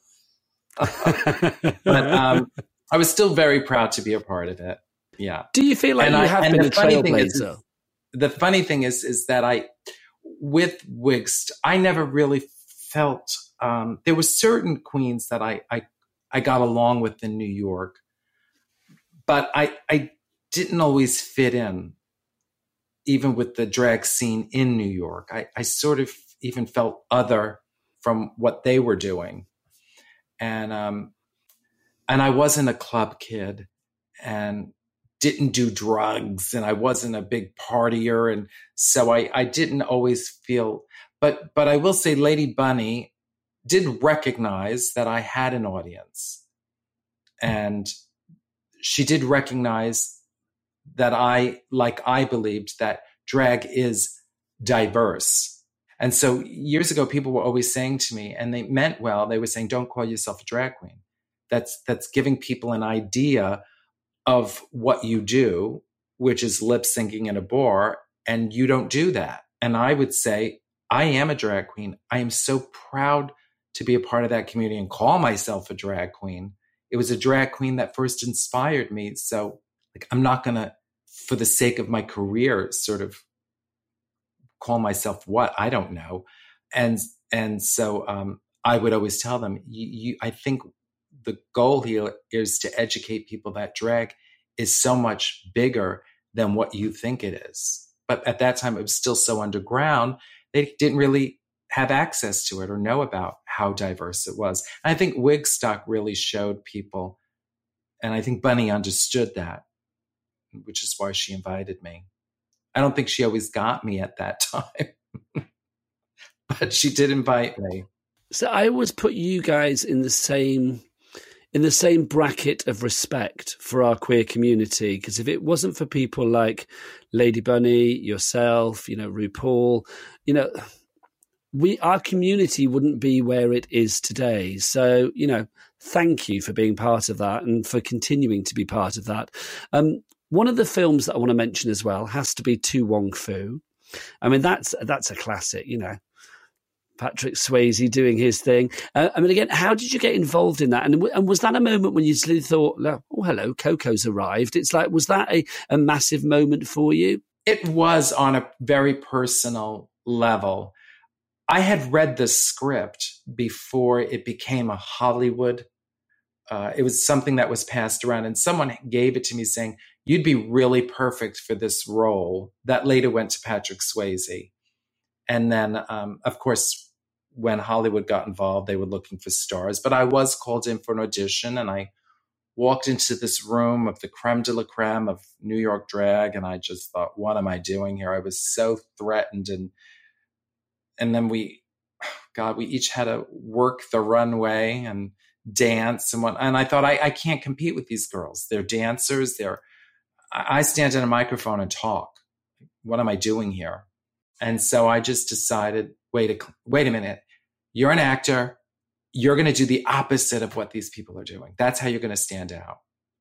But um, I was still very proud to be a part of it. Yeah. Do you feel like and you I, have been a trailblazer? Is, the funny thing is, is that I, with Wigst, I never really felt, um, there were certain queens that I, I, I got along with in New York, but I, I didn't always fit in, even with the drag scene in New York. I, I sort of even felt other from what they were doing. And, um, and I wasn't a club kid and didn't do drugs, and I wasn't a big partier. And so I, I didn't always feel, but, but I will say Lady Bunny did recognize that I had an audience, and she did recognize that I, like I believed that drag is diverse. And so years ago, people were always saying to me, and they meant well, they were saying, don't call yourself a drag queen. That's, that's giving people an idea of what you do, which is lip syncing in a bar, and you don't do that. And I would say, I am a drag queen. I am so proud to be a part of that community and call myself a drag queen. It was a drag queen that first inspired me. So like, I'm not going to, for the sake of my career, sort of call myself what? I don't know. And, and so um, I would always tell them, you, you, I think the goal here is to educate people that drag is so much bigger than what you think it is. But at that time, it was still so underground, they didn't really have access to it or know about how diverse it was. And I think Wigstock really showed people, and I think Bunny understood that, which is why she invited me. I don't think she always got me at that time, but she did invite me. So I always put you guys in the same in the same bracket of respect for our queer community, because if it wasn't for people like Lady Bunny, yourself, you know, RuPaul, you know, we our community wouldn't be where it is today. So, you know, thank you for being part of that and for continuing to be part of that. Um, one of the films that I want to mention as well has to be To Wong Foo. I mean, that's that's a classic, you know. Patrick Swayze doing his thing. Uh, I mean, again, how did you get involved in that? And, and was that a moment when you suddenly thought, oh, hello, Coco's arrived? It's like, was that a, a massive moment for you? It was on a very personal level. I had read the script before it became a Hollywood. Uh, it was something that was passed around, and someone gave it to me saying, you'd be really perfect for this role. That later went to Patrick Swayze. And then, um, of course, when Hollywood got involved, they were looking for stars. But I was called in for an audition, and I walked into this room of the creme de la creme of New York drag, and I just thought, what am I doing here? I was so threatened. And and then we, God, we each had to work the runway and dance. And, what, and I thought, I, I can't compete with these girls. They're dancers. They're. I stand in a microphone and talk. What am I doing here? And so I just decided, wait a, wait a minute, you're an actor. You're going to do the opposite of what these people are doing. That's how you're going to stand out.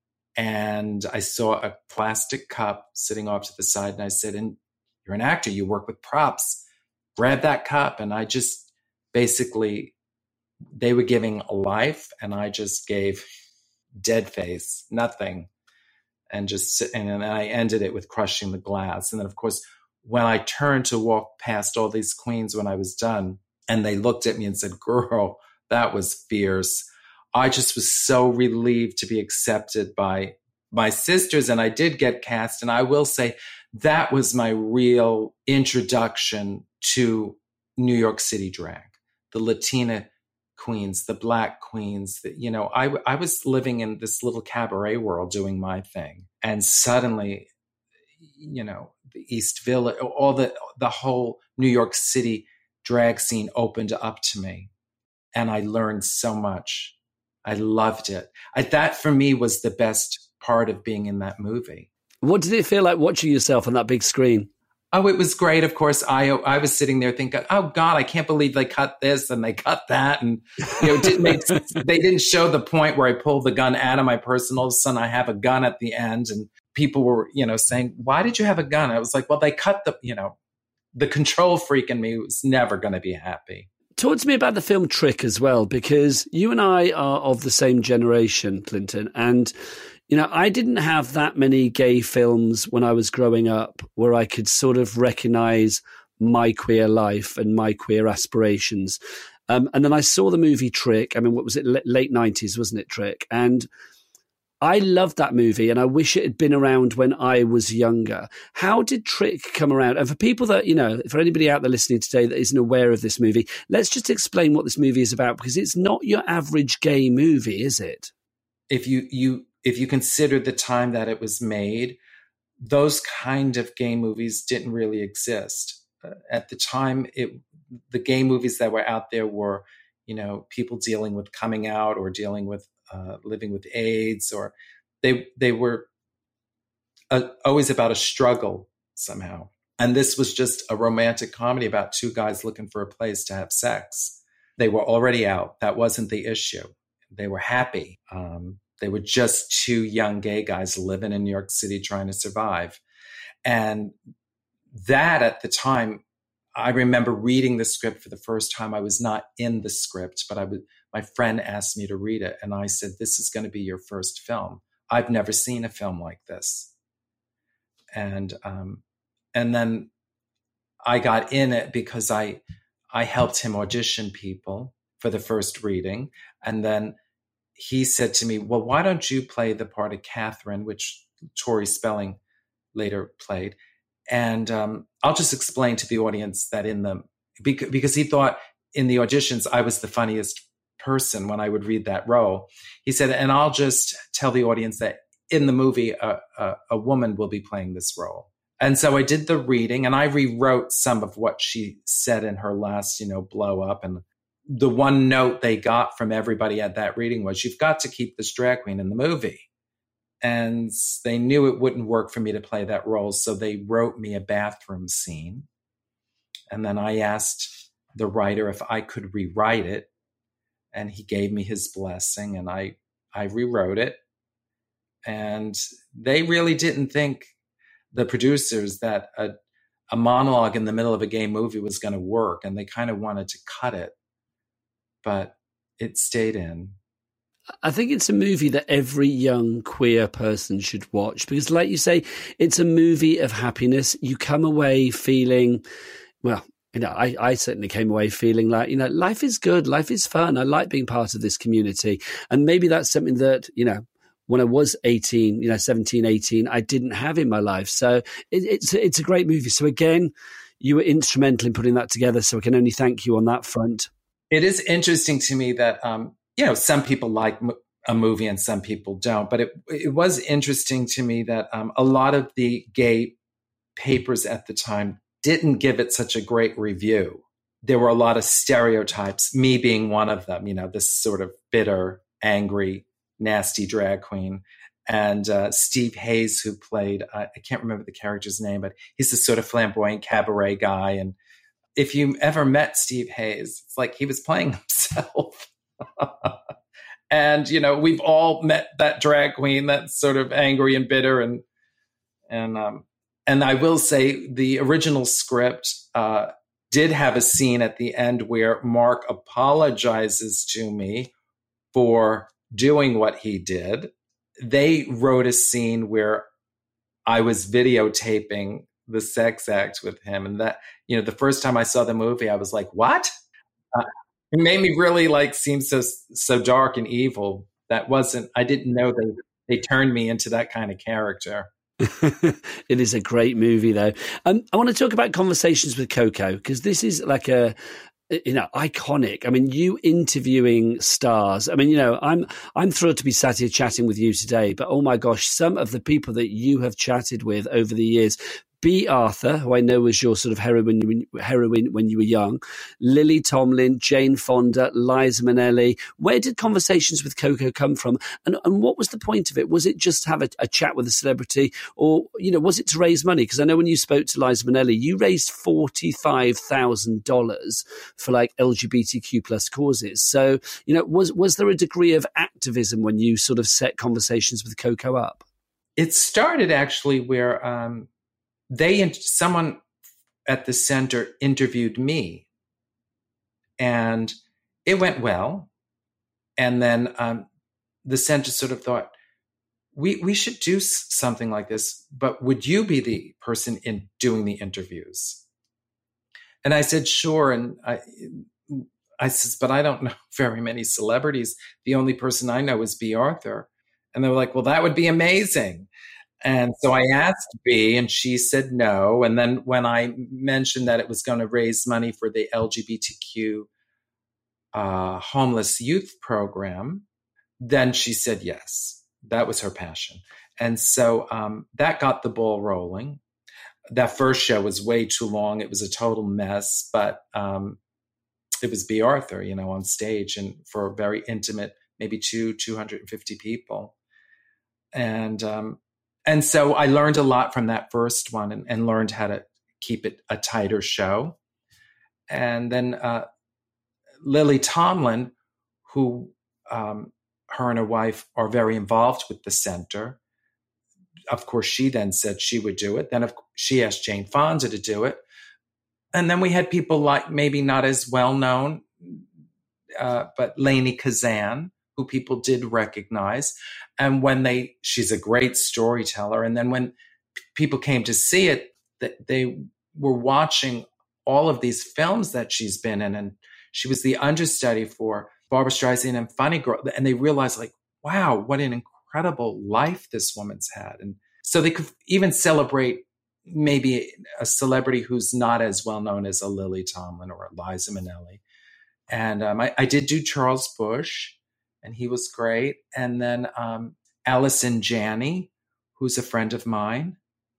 And I saw a plastic cup sitting off to the side, and I said, and you're an actor, you work with props, grab that cup. And I just basically, they were giving life, and I just gave dead face, nothing. And just, and then I ended it with crushing the glass. And then, of course, when I turned to walk past all these queens when I was done, and they looked at me and said, girl, that was fierce. I just was so relieved to be accepted by my sisters. And I did get cast. And I will say that was my real introduction to New York City drag, the Latina queens, the Black queens. That, you know, I, I was living in this little cabaret world doing my thing. And suddenly, you know, the East Village, all the, the whole New York City drag scene opened up to me. And I learned so much. I loved it. I, that for me was the best part of being in that movie. What did it feel like watching yourself on that big screen? Oh, it was great. Of course, I I was sitting there thinking, oh God, I can't believe they cut this and they cut that. And, you know, it didn't make, they didn't show the point where I pulled the gun out of my purse and all of a sudden I have a gun at the end. And people were, you know, saying, why did you have a gun? I was like, well, they cut the, you know, the control freak in me was never going to be happy. Talk to me about the film Trick as well, because you and I are of the same generation, Clinton. And, you know, I didn't have that many gay films when I was growing up where I could sort of recognize my queer life and my queer aspirations. Um, and then I saw the movie Trick. I mean, what was it? Late nineties, wasn't it, Trick? And I loved that movie, and I wish it had been around when I was younger. How did Trick come around? And for people that, you know, for anybody out there listening today that isn't aware of this movie, let's just explain what this movie is about, because it's not your average gay movie, is it? If you, you, if you consider the time that it was made, those kind of gay movies didn't really exist. Uh, at the time, it, the gay movies that were out there were, you know, people dealing with coming out or dealing with Uh, living with AIDS, or they they were uh, always about a struggle somehow. And this was just a romantic comedy about two guys looking for a place to have sex. They were already out. That wasn't the issue. They were happy. Um, they were just two young gay guys living in New York City trying to survive. And that at the time, I remember reading the script for the first time. I was not in the script, but I was, my friend asked me to read it. And I said, this is going to be your first film. I've never seen a film like this. And, um, and then I got in it because I, I helped him audition people for the first reading. And then he said to me, well, why don't you play the part of Catherine, which Tori Spelling later played. And um, I'll just explain to the audience that in the, because, because he thought in the auditions, I was the funniest person when I would read that role. He said, and I'll just tell the audience that in the movie, a, a, a woman will be playing this role. And so I did the reading and I rewrote some of what she said in her last, you know, blow up. And the one note they got from everybody at that reading was, you've got to keep this drag queen in the movie. And they knew it wouldn't work for me to play that role. So they wrote me a bathroom scene. And then I asked the writer if I could rewrite it. And he gave me his blessing and I, I rewrote it. And they really didn't think, the producers, that a, a monologue in the middle of a gay movie was going to work. And they kind of wanted to cut it, but it stayed in. I think it's a movie that every young queer person should watch because, like you say, it's a movie of happiness. You come away feeling, well, you know, I, I certainly came away feeling like, you know, life is good. Life is fun. I like being part of this community. And maybe that's something that, you know, when I was eighteen, you know, seventeen, eighteen, I didn't have in my life. So it, it's, it's a great movie. So again, you were instrumental in putting that together. So I can only thank you on that front. It is interesting to me that, um, you know, some people like a movie and some people don't, but it, it was interesting to me that um, a lot of the gay papers at the time didn't give it such a great review. There were a lot of stereotypes, me being one of them, you know, this sort of bitter, angry, nasty drag queen. And uh, Steve Hayes, who played, uh, I can't remember the character's name, but he's this sort of flamboyant cabaret guy. And if you ever met Steve Hayes, it's like he was playing himself. And, you know, we've all met that drag queen that's sort of angry and bitter. And, and, um, and I will say the original script uh, did have a scene at the end where Mark apologizes to me for doing what he did. They wrote a scene where I was videotaping the sex act with him. And that, you know, the first time I saw the movie, I was like, what? Uh, it made me really like seem so, so dark and evil. That wasn't, I didn't know they, they turned me into that kind of character. It is a great movie though. Um, I want to talk about Conversations with Coco because this is like a, you know, iconic. I mean, you interviewing stars. I mean, you know, I'm I'm thrilled to be sat here chatting with you today. But oh my gosh, some of the people that you have chatted with over the years. Bea Arthur, who I know was your sort of heroine, heroine when you were young, Lily Tomlin, Jane Fonda, Liza Minnelli. Where did Conversations with Coco come from? And, and what was the point of it? Was it just to have a, a chat with a celebrity? Or, you know, was it to raise money? Because I know when you spoke to Liza Minnelli, you raised forty-five thousand dollars for like L G B T Q plus causes. So, you know, was, was there a degree of activism when you sort of set Conversations with Coco up? It started actually where... Um, They, someone at the center interviewed me and it went well. And then um, the center sort of thought, we, we should do something like this, but would you be the person in doing the interviews? And I said, sure. And I, I said, but I don't know very many celebrities. The only person I know is Bea Arthur. And they were like, well, that would be amazing. And so I asked Bea and she said no. And then when I mentioned that it was going to raise money for the L G B T Q uh, homeless youth program, then she said yes. That was her passion. And so um, that got the ball rolling. That first show was way too long. It was a total mess, but um, it was Bea Arthur, you know, on stage and for a very intimate, maybe two, two hundred fifty people. And, um, And so I learned a lot from that first one and, and learned how to keep it a tighter show. And then uh, Lily Tomlin, who um, her and her wife are very involved with the center. Of course, she then said she would do it. Then of, she asked Jane Fonda to do it. And then we had people like maybe not as well known, uh, but Lainie Kazan, who people did recognize. And when they, she's a great storyteller. And then when p- people came to see it, that they were watching all of these films that she's been in. And she was the understudy for Barbra Streisand and Funny Girl. And they realized, like, wow, what an incredible life this woman's had. And so they could even celebrate maybe a celebrity who's not as well known as a Lily Tomlin or a Liza Minnelli. And um, I, I did do Charles Busch, and he was great. And then um, Allison Janney, who's a friend of mine.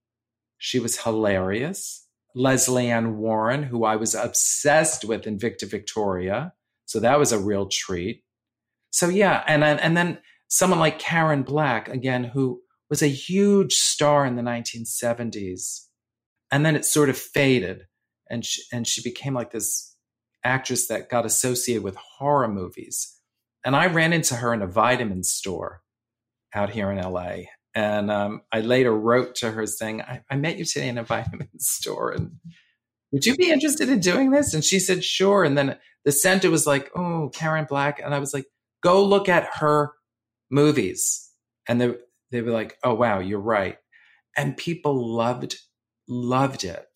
She was hilarious. Leslie Ann Warren, who I was obsessed with in Victor Victoria. So that was a real treat. So yeah, and and then someone like Karen Black, again, who was a huge star in the nineteen seventies. And then it sort of faded. And she, and she became like this actress that got associated with horror movies. And I ran into her in a vitamin store out here in L A. And um, I later wrote to her saying, I, I met you today in a vitamin store. And would you be interested in doing this? And she said, sure. And then the center was like, oh, Karen Black. And I was like, go look at her movies. And they, they were like, oh, wow, you're right. And people loved, loved it.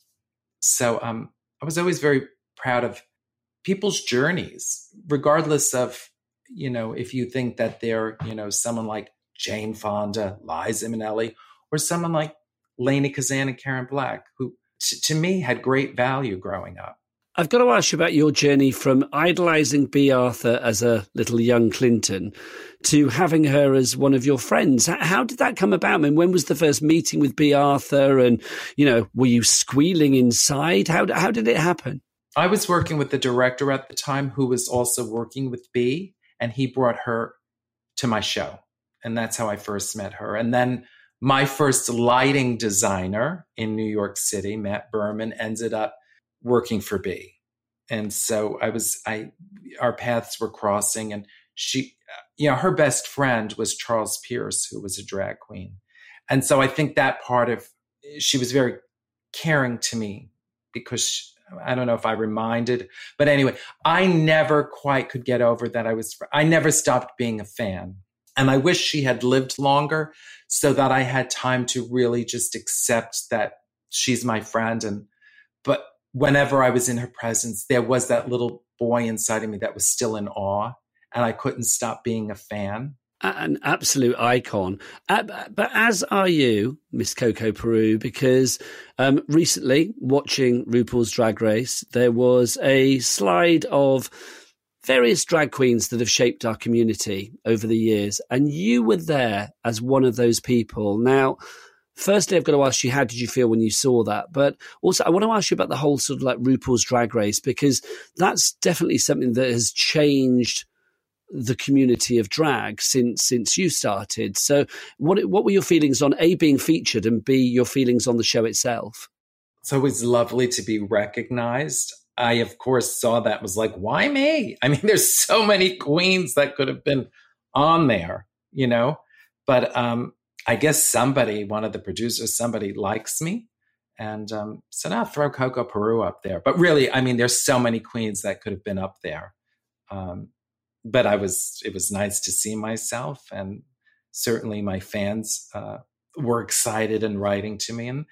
So um, I was always very proud of people's journeys, regardless of, you know, if you think that they're, you know, someone like Jane Fonda, Liza Minnelli, or someone like Lainie Kazan and Karen Black, who t- to me had great value growing up. I've got to ask you about your journey from idolizing Bea Arthur as a little young Clinton to having her as one of your friends. How did that come about? I mean, when was the first meeting with Bea Arthur? And, you know, were you squealing inside? How, how did it happen? I was working with the director at the time who was also working with Bea, and he brought her to my show. And that's how I first met her. And then my first lighting designer in New York City, Matt Berman, ended up working for Bea. And so I was, I, our paths were crossing, and she, you know, her best friend was Charles Pierce, who was a drag queen. And so I think that part of, she was very caring to me because she, I don't know if I reminded, but anyway, I never quite could get over that I was, I never stopped being a fan. And I wish she had lived longer so that I had time to really just accept that she's my friend. And, but whenever I was in her presence, there was that little boy inside of me that was still in awe, and I couldn't stop being a fan. An absolute icon. Uh, but as are you, Miss Coco Peru, because um, recently, watching RuPaul's Drag Race, there was a slide of various drag queens that have shaped our community over the years, and you were there as one of those people. Now, firstly, I've got to ask you, how did you feel when you saw that? But also, I want to ask you about the whole sort of like RuPaul's Drag Race, because that's definitely something that has changed the community of drag since since you started. So what what were your feelings on A, being featured, and B, your feelings on the show itself? It's always lovely to be recognized. I, of course, saw that, was like, why me? I mean, there's so many queens that could have been on there, you know? But um, I guess somebody, one of the producers, somebody likes me. And um, so now throw Coco Peru up there. But really, I mean, there's so many queens that could have been up there. Um, but I was, it was nice to see myself. And certainly my fans uh, were excited and writing to me. And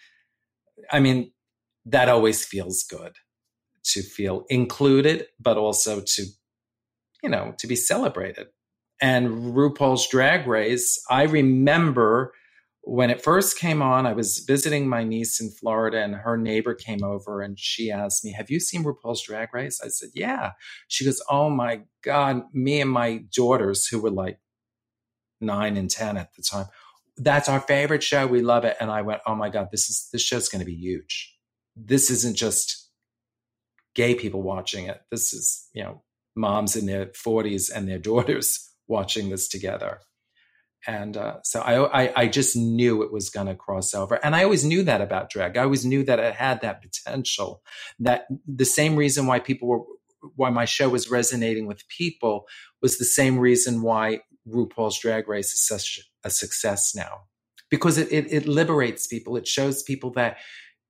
I mean, that always feels good, to feel included, but also to, you know, to be celebrated. And RuPaul's Drag Race, I remember when it first came on, I was visiting my niece in Florida, and her neighbor came over and she asked me, have you seen RuPaul's Drag Race? I said, yeah. She goes, oh my God, me and my daughters, who were like nine and ten at the time, that's our favorite show. We love it. And I went, oh my God, this is, this show's going to be huge. This isn't just gay people watching it. This is, you know, moms in their forties and their daughters watching this together. And uh, so I, I, I just knew it was going to cross over. And I always knew that about drag. I always knew that it had that potential, that the same reason why people were, why my show was resonating with people was the same reason why RuPaul's Drag Race is such a success now. Because it, it, it liberates people. It shows people that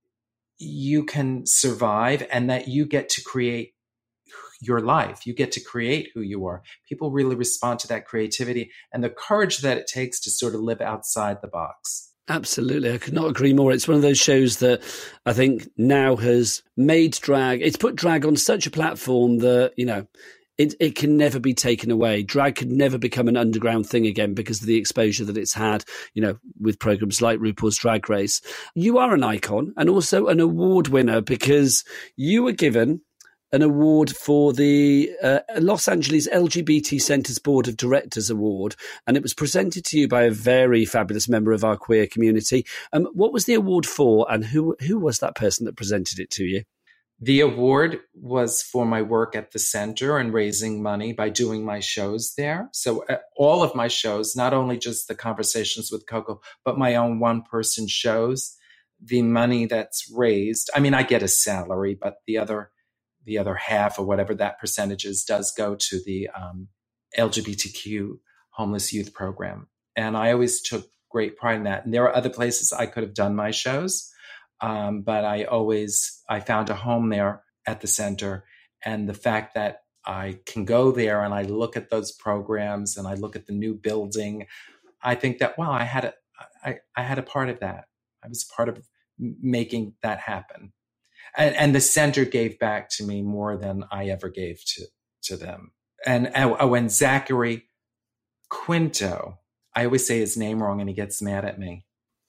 you can survive and that you get to create your life. You get to create who you are. People really respond to that creativity and the courage that it takes to sort of live outside the box. Absolutely. I could not agree more. It's one of those shows that I think now has made drag, it's put drag on such a platform that, you know, It, it can never be taken away. Drag could never become an underground thing again because of the exposure that it's had, you know, with programs like RuPaul's Drag Race. You are an icon and also an award winner because you were given an award for the uh, Los Angeles L G B T Center's Board of Directors Award, and it was presented to you by a very fabulous member of our queer community. Um, what was the award for, and who who was that person that presented it to you? The award was for my work at the center and raising money by doing my shows there. So uh, all of my shows, not only just the Conversations with Coco, but my own one-person shows, the money that's raised, I mean, I get a salary, but the other the other half or whatever that percentage is does go to the um, L G B T Q homeless youth program. And I always took great pride in that. And there are other places I could have done my shows. Um, but I always, I found a home there at the center. And the fact that I can go there and I look at those programs and I look at the new building, I think that, wow, I had a, I, I had a part of that. I was part of making that happen. And, and the center gave back to me more than I ever gave to, to them. And oh, when Zachary Quinto, I always say his name wrong and he gets mad at me.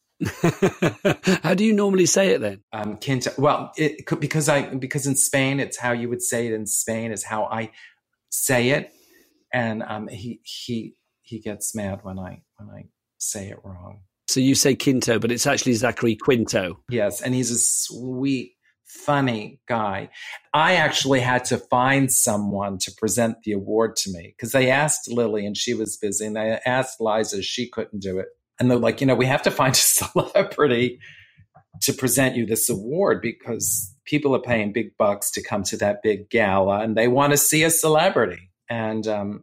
How do you normally say it then? Um, Quinto. Well, it could, because I because in Spain it's how you would say it in Spain is how I say it, and um, he he he gets mad when I when I say it wrong. So you say Quinto, but it's actually Zachary Quinto. Yes, and he's a sweet, funny guy. I actually had to find someone to present the award to me because they asked Lily and she was busy, and they asked Liza, she couldn't do it. And they're like, you know, we have to find a celebrity to present you this award because people are paying big bucks to come to that big gala and they want to see a celebrity. And um,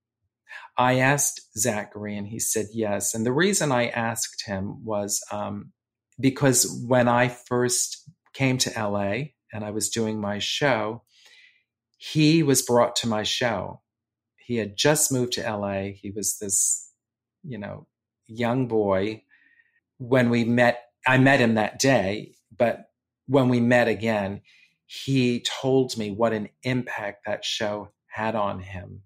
I asked Zachary and he said yes. And the reason I asked him was um, because when I first came to L A and I was doing my show, he was brought to my show. He had just moved to L A. He was this, you know, young boy. When we met, I met him that day, but when we met again, he told me what an impact that show had on him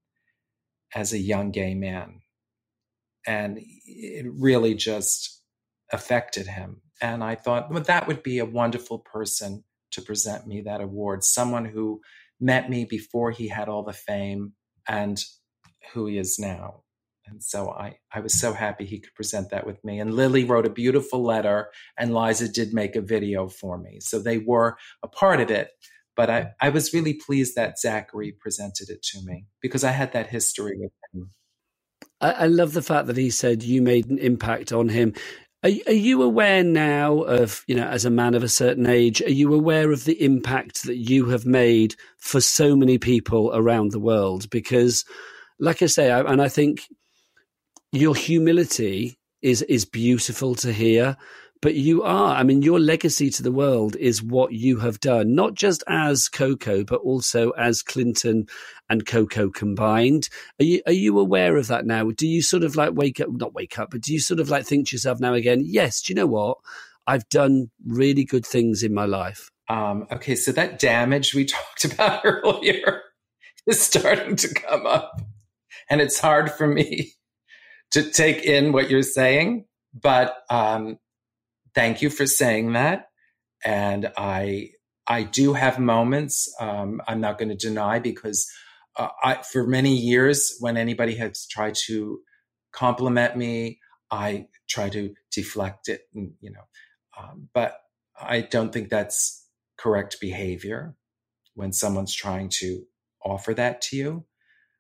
as a young gay man. And it really just affected him. And I thought, well, that would be a wonderful person to present me that award. Someone who met me before he had all the fame and who he is now. And so I, I was so happy he could present that with me. And Lily wrote a beautiful letter and Liza did make a video for me. So they were a part of it. But I, I was really pleased that Zachary presented it to me because I had that history with him. I, I love the fact that he said you made an impact on him. Are, are you aware now of, you know, as a man of a certain age, are you aware of the impact that you have made for so many people around the world? Because, like I say, I, and I think your humility is is beautiful to hear, but you are, I mean, your legacy to the world is what you have done, not just as Coco, but also as Clinton and Coco combined. Are you are you aware of that now? Do you sort of like wake up, not wake up, but do you sort of like think to yourself now again, yes, do you know what? I've done really good things in my life. Um, okay, so that damage we talked about earlier is starting to come up. And it's hard for me to take in what you're saying, but um, thank you for saying that. And I I do have moments um, I'm not going to deny because uh, I, for many years, when anybody has tried to compliment me, I try to deflect it, and, you know. Um, but I don't think that's correct behavior when someone's trying to offer that to you.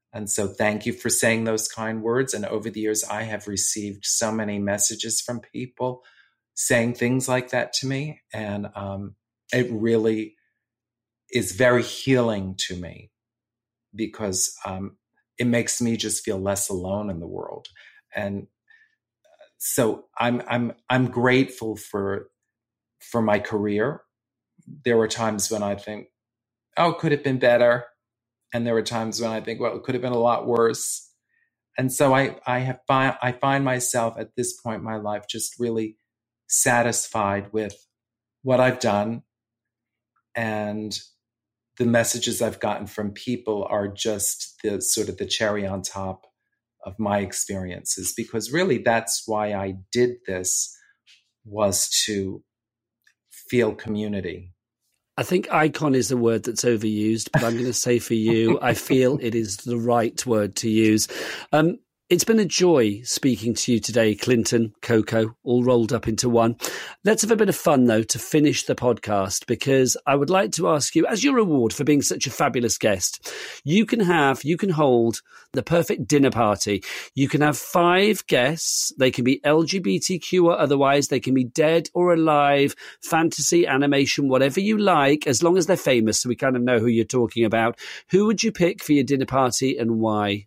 And so thank you for saying those kind words. And over the years, I have received so many messages from people saying things like that to me. And um, it really is very healing to me, because um, it makes me just feel less alone in the world. And so I'm I'm I'm grateful for for my career. There were times when I think, oh, could have been better. And there were times when I think, well, it could have been a lot worse. And so I I have find I find myself at this point in my life just really satisfied with what I've done, and the messages I've gotten from people are just the sort of the cherry on top of my experiences, because really that's why I did this, was to feel community. I think icon is a word that's overused, but I'm going to say for you, I feel it is the right word to use. Um, It's been a joy speaking to you today, Clinton, Coco, all rolled up into one. Let's have a bit of fun, though, to finish the podcast, because I would like to ask you, as your reward for being such a fabulous guest, you can have, you can hold the perfect dinner party. You can have five guests. They can be L G B T Q or otherwise. They can be dead or alive, fantasy, animation, whatever you like, as long as they're famous, so we kind of know who you're talking about. Who would you pick for your dinner party and why?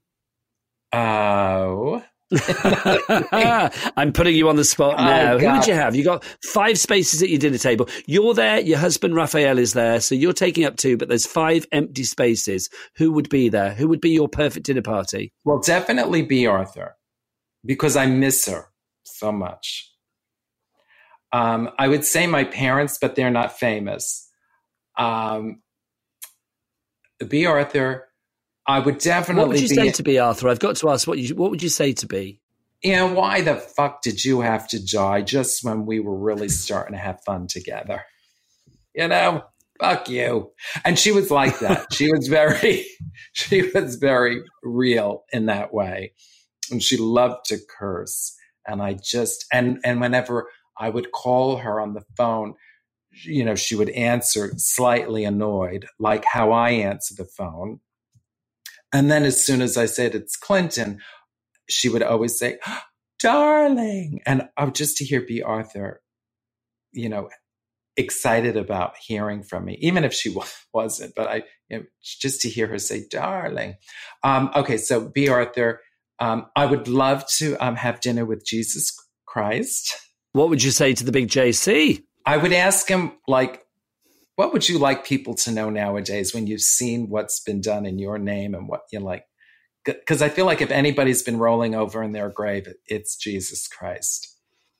Oh. I'm putting you on the spot now. Oh, who would you have? You got five spaces at your dinner table. You're there. Your husband, Raphael, is there. So you're taking up two, but there's five empty spaces. Who would be there? Who would be your perfect dinner party? Well, definitely Bea Arthur, because I miss her so much. Um, I would say my parents, but they're not famous. Um, Bea Arthur. I would definitely. What would you be, say to Bea Arthur? I've got to ask. What you? What would you say to Bea? You know, why the fuck did you have to die just when we were really starting to have fun together? You know, fuck you. And she was like that. She was very, she was very real in that way, and she loved to curse. And I just and and whenever I would call her on the phone, you know, she would answer slightly annoyed, like how I answer the phone. And then as soon as I said it's Clinton, she would always say, darling. And I would just to hear Bea Arthur, you know, excited about hearing from me, even if she wasn't, but I, you know, just to hear her say, darling. Um, okay. So Bea Arthur, um, I would love to um, have dinner with Jesus Christ. What would you say to the big J C? I would ask him, like, what would you like people to know nowadays when you've seen what's been done in your name and what you know, like? Because I feel like if anybody's been rolling over in their grave, it's Jesus Christ.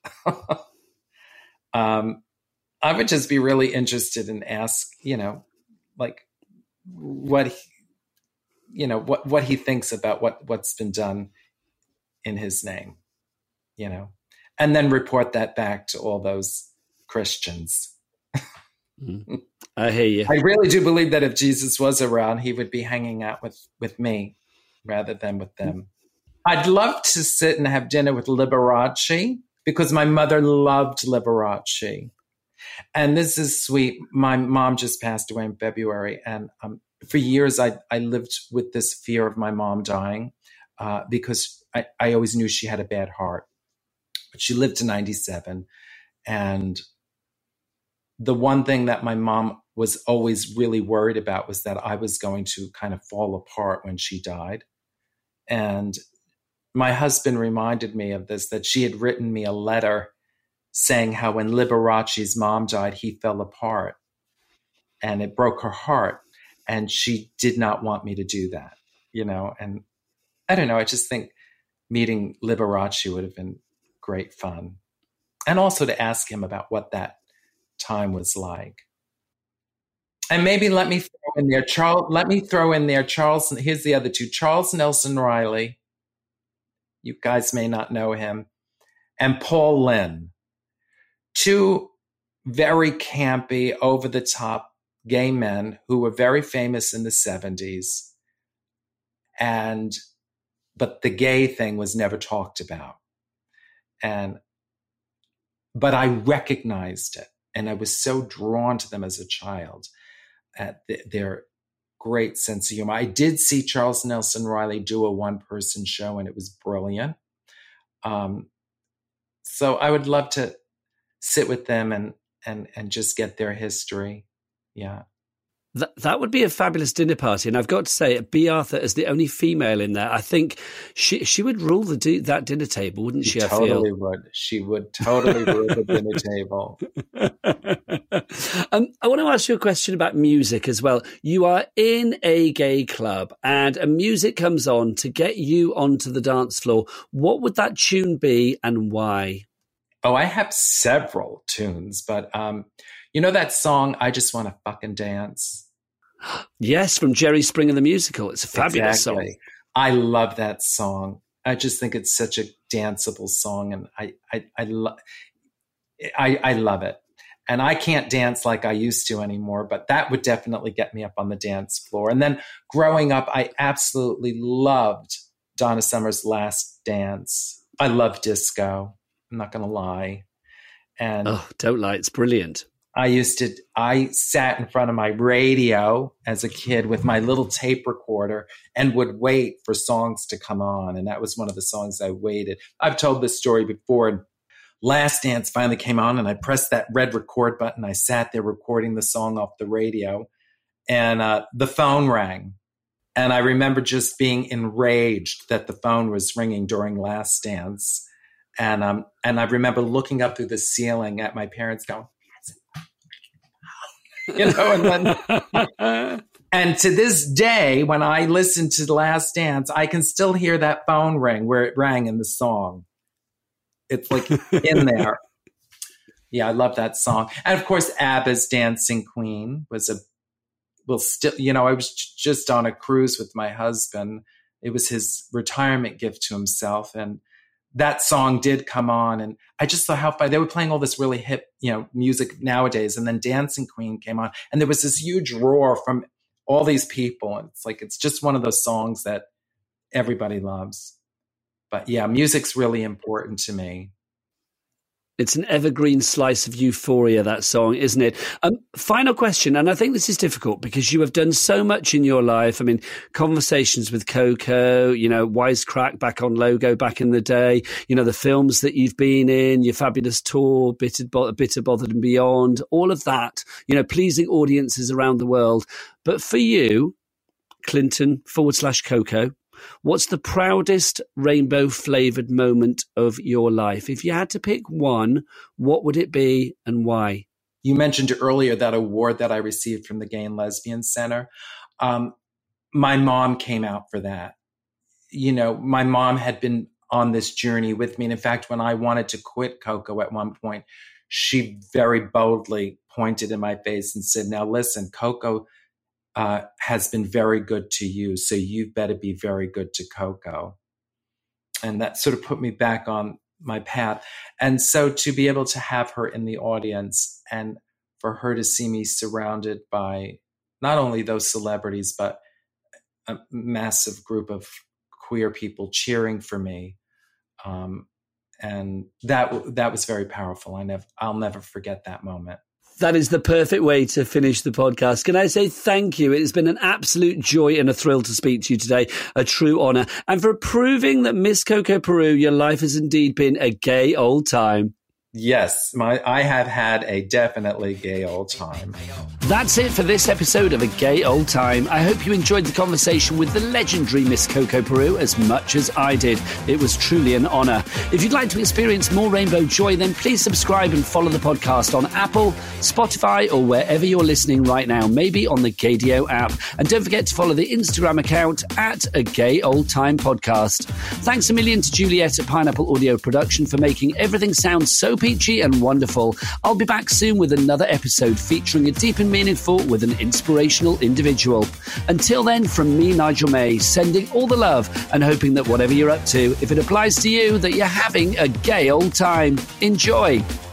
um, I would just be really interested in ask, you know, like what, he, you know, what what he thinks about what what's been done in his name, you know, and then report that back to all those Christians. Mm. I hear you. I really do believe that if Jesus was around, he would be hanging out with, with me rather than with them. I'd love to sit and have dinner with Liberace, because my mother loved Liberace. And this is sweet. My mom just passed away in February. And um, for years, I, I lived with this fear of my mom dying uh, because I, I always knew she had a bad heart. But she lived to ninety-seven. And the one thing that my mom was always really worried about was that I was going to kind of fall apart when she died. And my husband reminded me of this, that she had written me a letter saying how when Liberace's mom died, he fell apart and it broke her heart. And she did not want me to do that, you know? And I don't know, I just think meeting Liberace would have been great fun. And also to ask him about what that time was like. And maybe let me throw in there Charles let me throw in there Charles here's the other two, Charles Nelson Riley, you guys may not know him, and Paul Lynde, two very campy, over the top gay men who were very famous in the seventies, and but the gay thing was never talked about. And but I recognized it. And I was so drawn to them as a child, at the, their great sense of humor. I did see Charles Nelson Riley do a one-person show, and it was brilliant. Um, so I would love to sit with them and and and just get their history. Yeah. That that would be a fabulous dinner party, and I've got to say, Bea Arthur as the only female in there, I think she she would rule the di- that dinner table, wouldn't she? She I totally feel. would. She would totally rule the dinner table. um, I want to ask you a question about music as well. You are in a gay club, and a music comes on to get you onto the dance floor. What would that tune be, and why? Oh, I have several tunes, but um, you know that song, I Just Want to Fucking Dance? Yes, from Jerry Springer the Musical. It's a fabulous exactly. song. I love that song. I just think it's such a danceable song, and I I I, lo- I I love it. And I can't dance like I used to anymore, but that would definitely get me up on the dance floor. And then growing up, I absolutely loved Donna Summer's Last Dance. I love disco. I'm not going to lie. And oh, don't lie. It's brilliant. I used to, I sat in front of my radio as a kid with my little tape recorder and would wait for songs to come on. And that was one of the songs I waited. I've told this story before. And Last Dance finally came on, and I pressed that red record button. I sat there recording the song off the radio, and uh, the phone rang. And I remember just being enraged that the phone was ringing during Last Dance. And um, and I remember looking up through the ceiling at my parents going, you know, and then, and to this day, when I listen to The Last Dance, I can still hear that phone ring where it rang in the song. It's like in there. Yeah, I love that song. And of course, ABBA's Dancing Queen was a, well, still, you know, I was just on a cruise with my husband. It was his retirement gift to himself. And that song did come on, and I just saw how far they were playing all this really hip, you know, music nowadays. And then Dancing Queen came on, and there was this huge roar from all these people. And it's like, it's just one of those songs that everybody loves. But yeah, music's really important to me. It's an evergreen slice of euphoria, that song, isn't it? Um, final question, and I think this is difficult because you have done so much in your life. I mean, Conversations with Coco, you know, Wisecrack back on Logo back in the day, you know, the films that you've been in, your fabulous tour, Bitter, Bitter Bothered and Beyond, all of that, you know, pleasing audiences around the world. But for you, Clinton forward slash Coco, what's the proudest rainbow-flavored moment of your life? If you had to pick one, what would it be and why? You mentioned earlier that award that I received from the Gay and Lesbian Center. Um, my mom came out for that. You know, my mom had been on this journey with me. And in fact, when I wanted to quit Coco at one point, she very boldly pointed in my face and said, now listen, Coco Uh, has been very good to you, so you better be very good to Coco. And that sort of put me back on my path. And so to be able to have her in the audience and for her to see me surrounded by not only those celebrities, but a massive group of queer people cheering for me. Um, and that that was very powerful. I never, I'll never forget that moment. That is the perfect way to finish the podcast. Can I say thank you? It has been an absolute joy and a thrill to speak to you today. A true honour. And for proving that Miss Coco Peru, your life has indeed been a gay old time. Yes, my I have had a definitely gay old time. That's it for this episode of A Gay Old Time. I hope you enjoyed the conversation with the legendary Miss Coco Peru as much as I did. It was truly an honour. If you'd like to experience more rainbow joy, then please subscribe and follow the podcast on Apple, Spotify, or wherever you're listening right now, maybe on the Gaydio app. And don't forget to follow the Instagram account at A Gay Old Time Podcast. Thanks a million to Juliet at Pineapple Audio Production for making everything sound so peachy and wonderful. I'll be back soon with another episode featuring a deep and meaningful with an inspirational individual. Until then, from me, Nigel May, sending all the love and hoping that whatever you're up to, if it applies to you, that you're having a gay old time. Enjoy.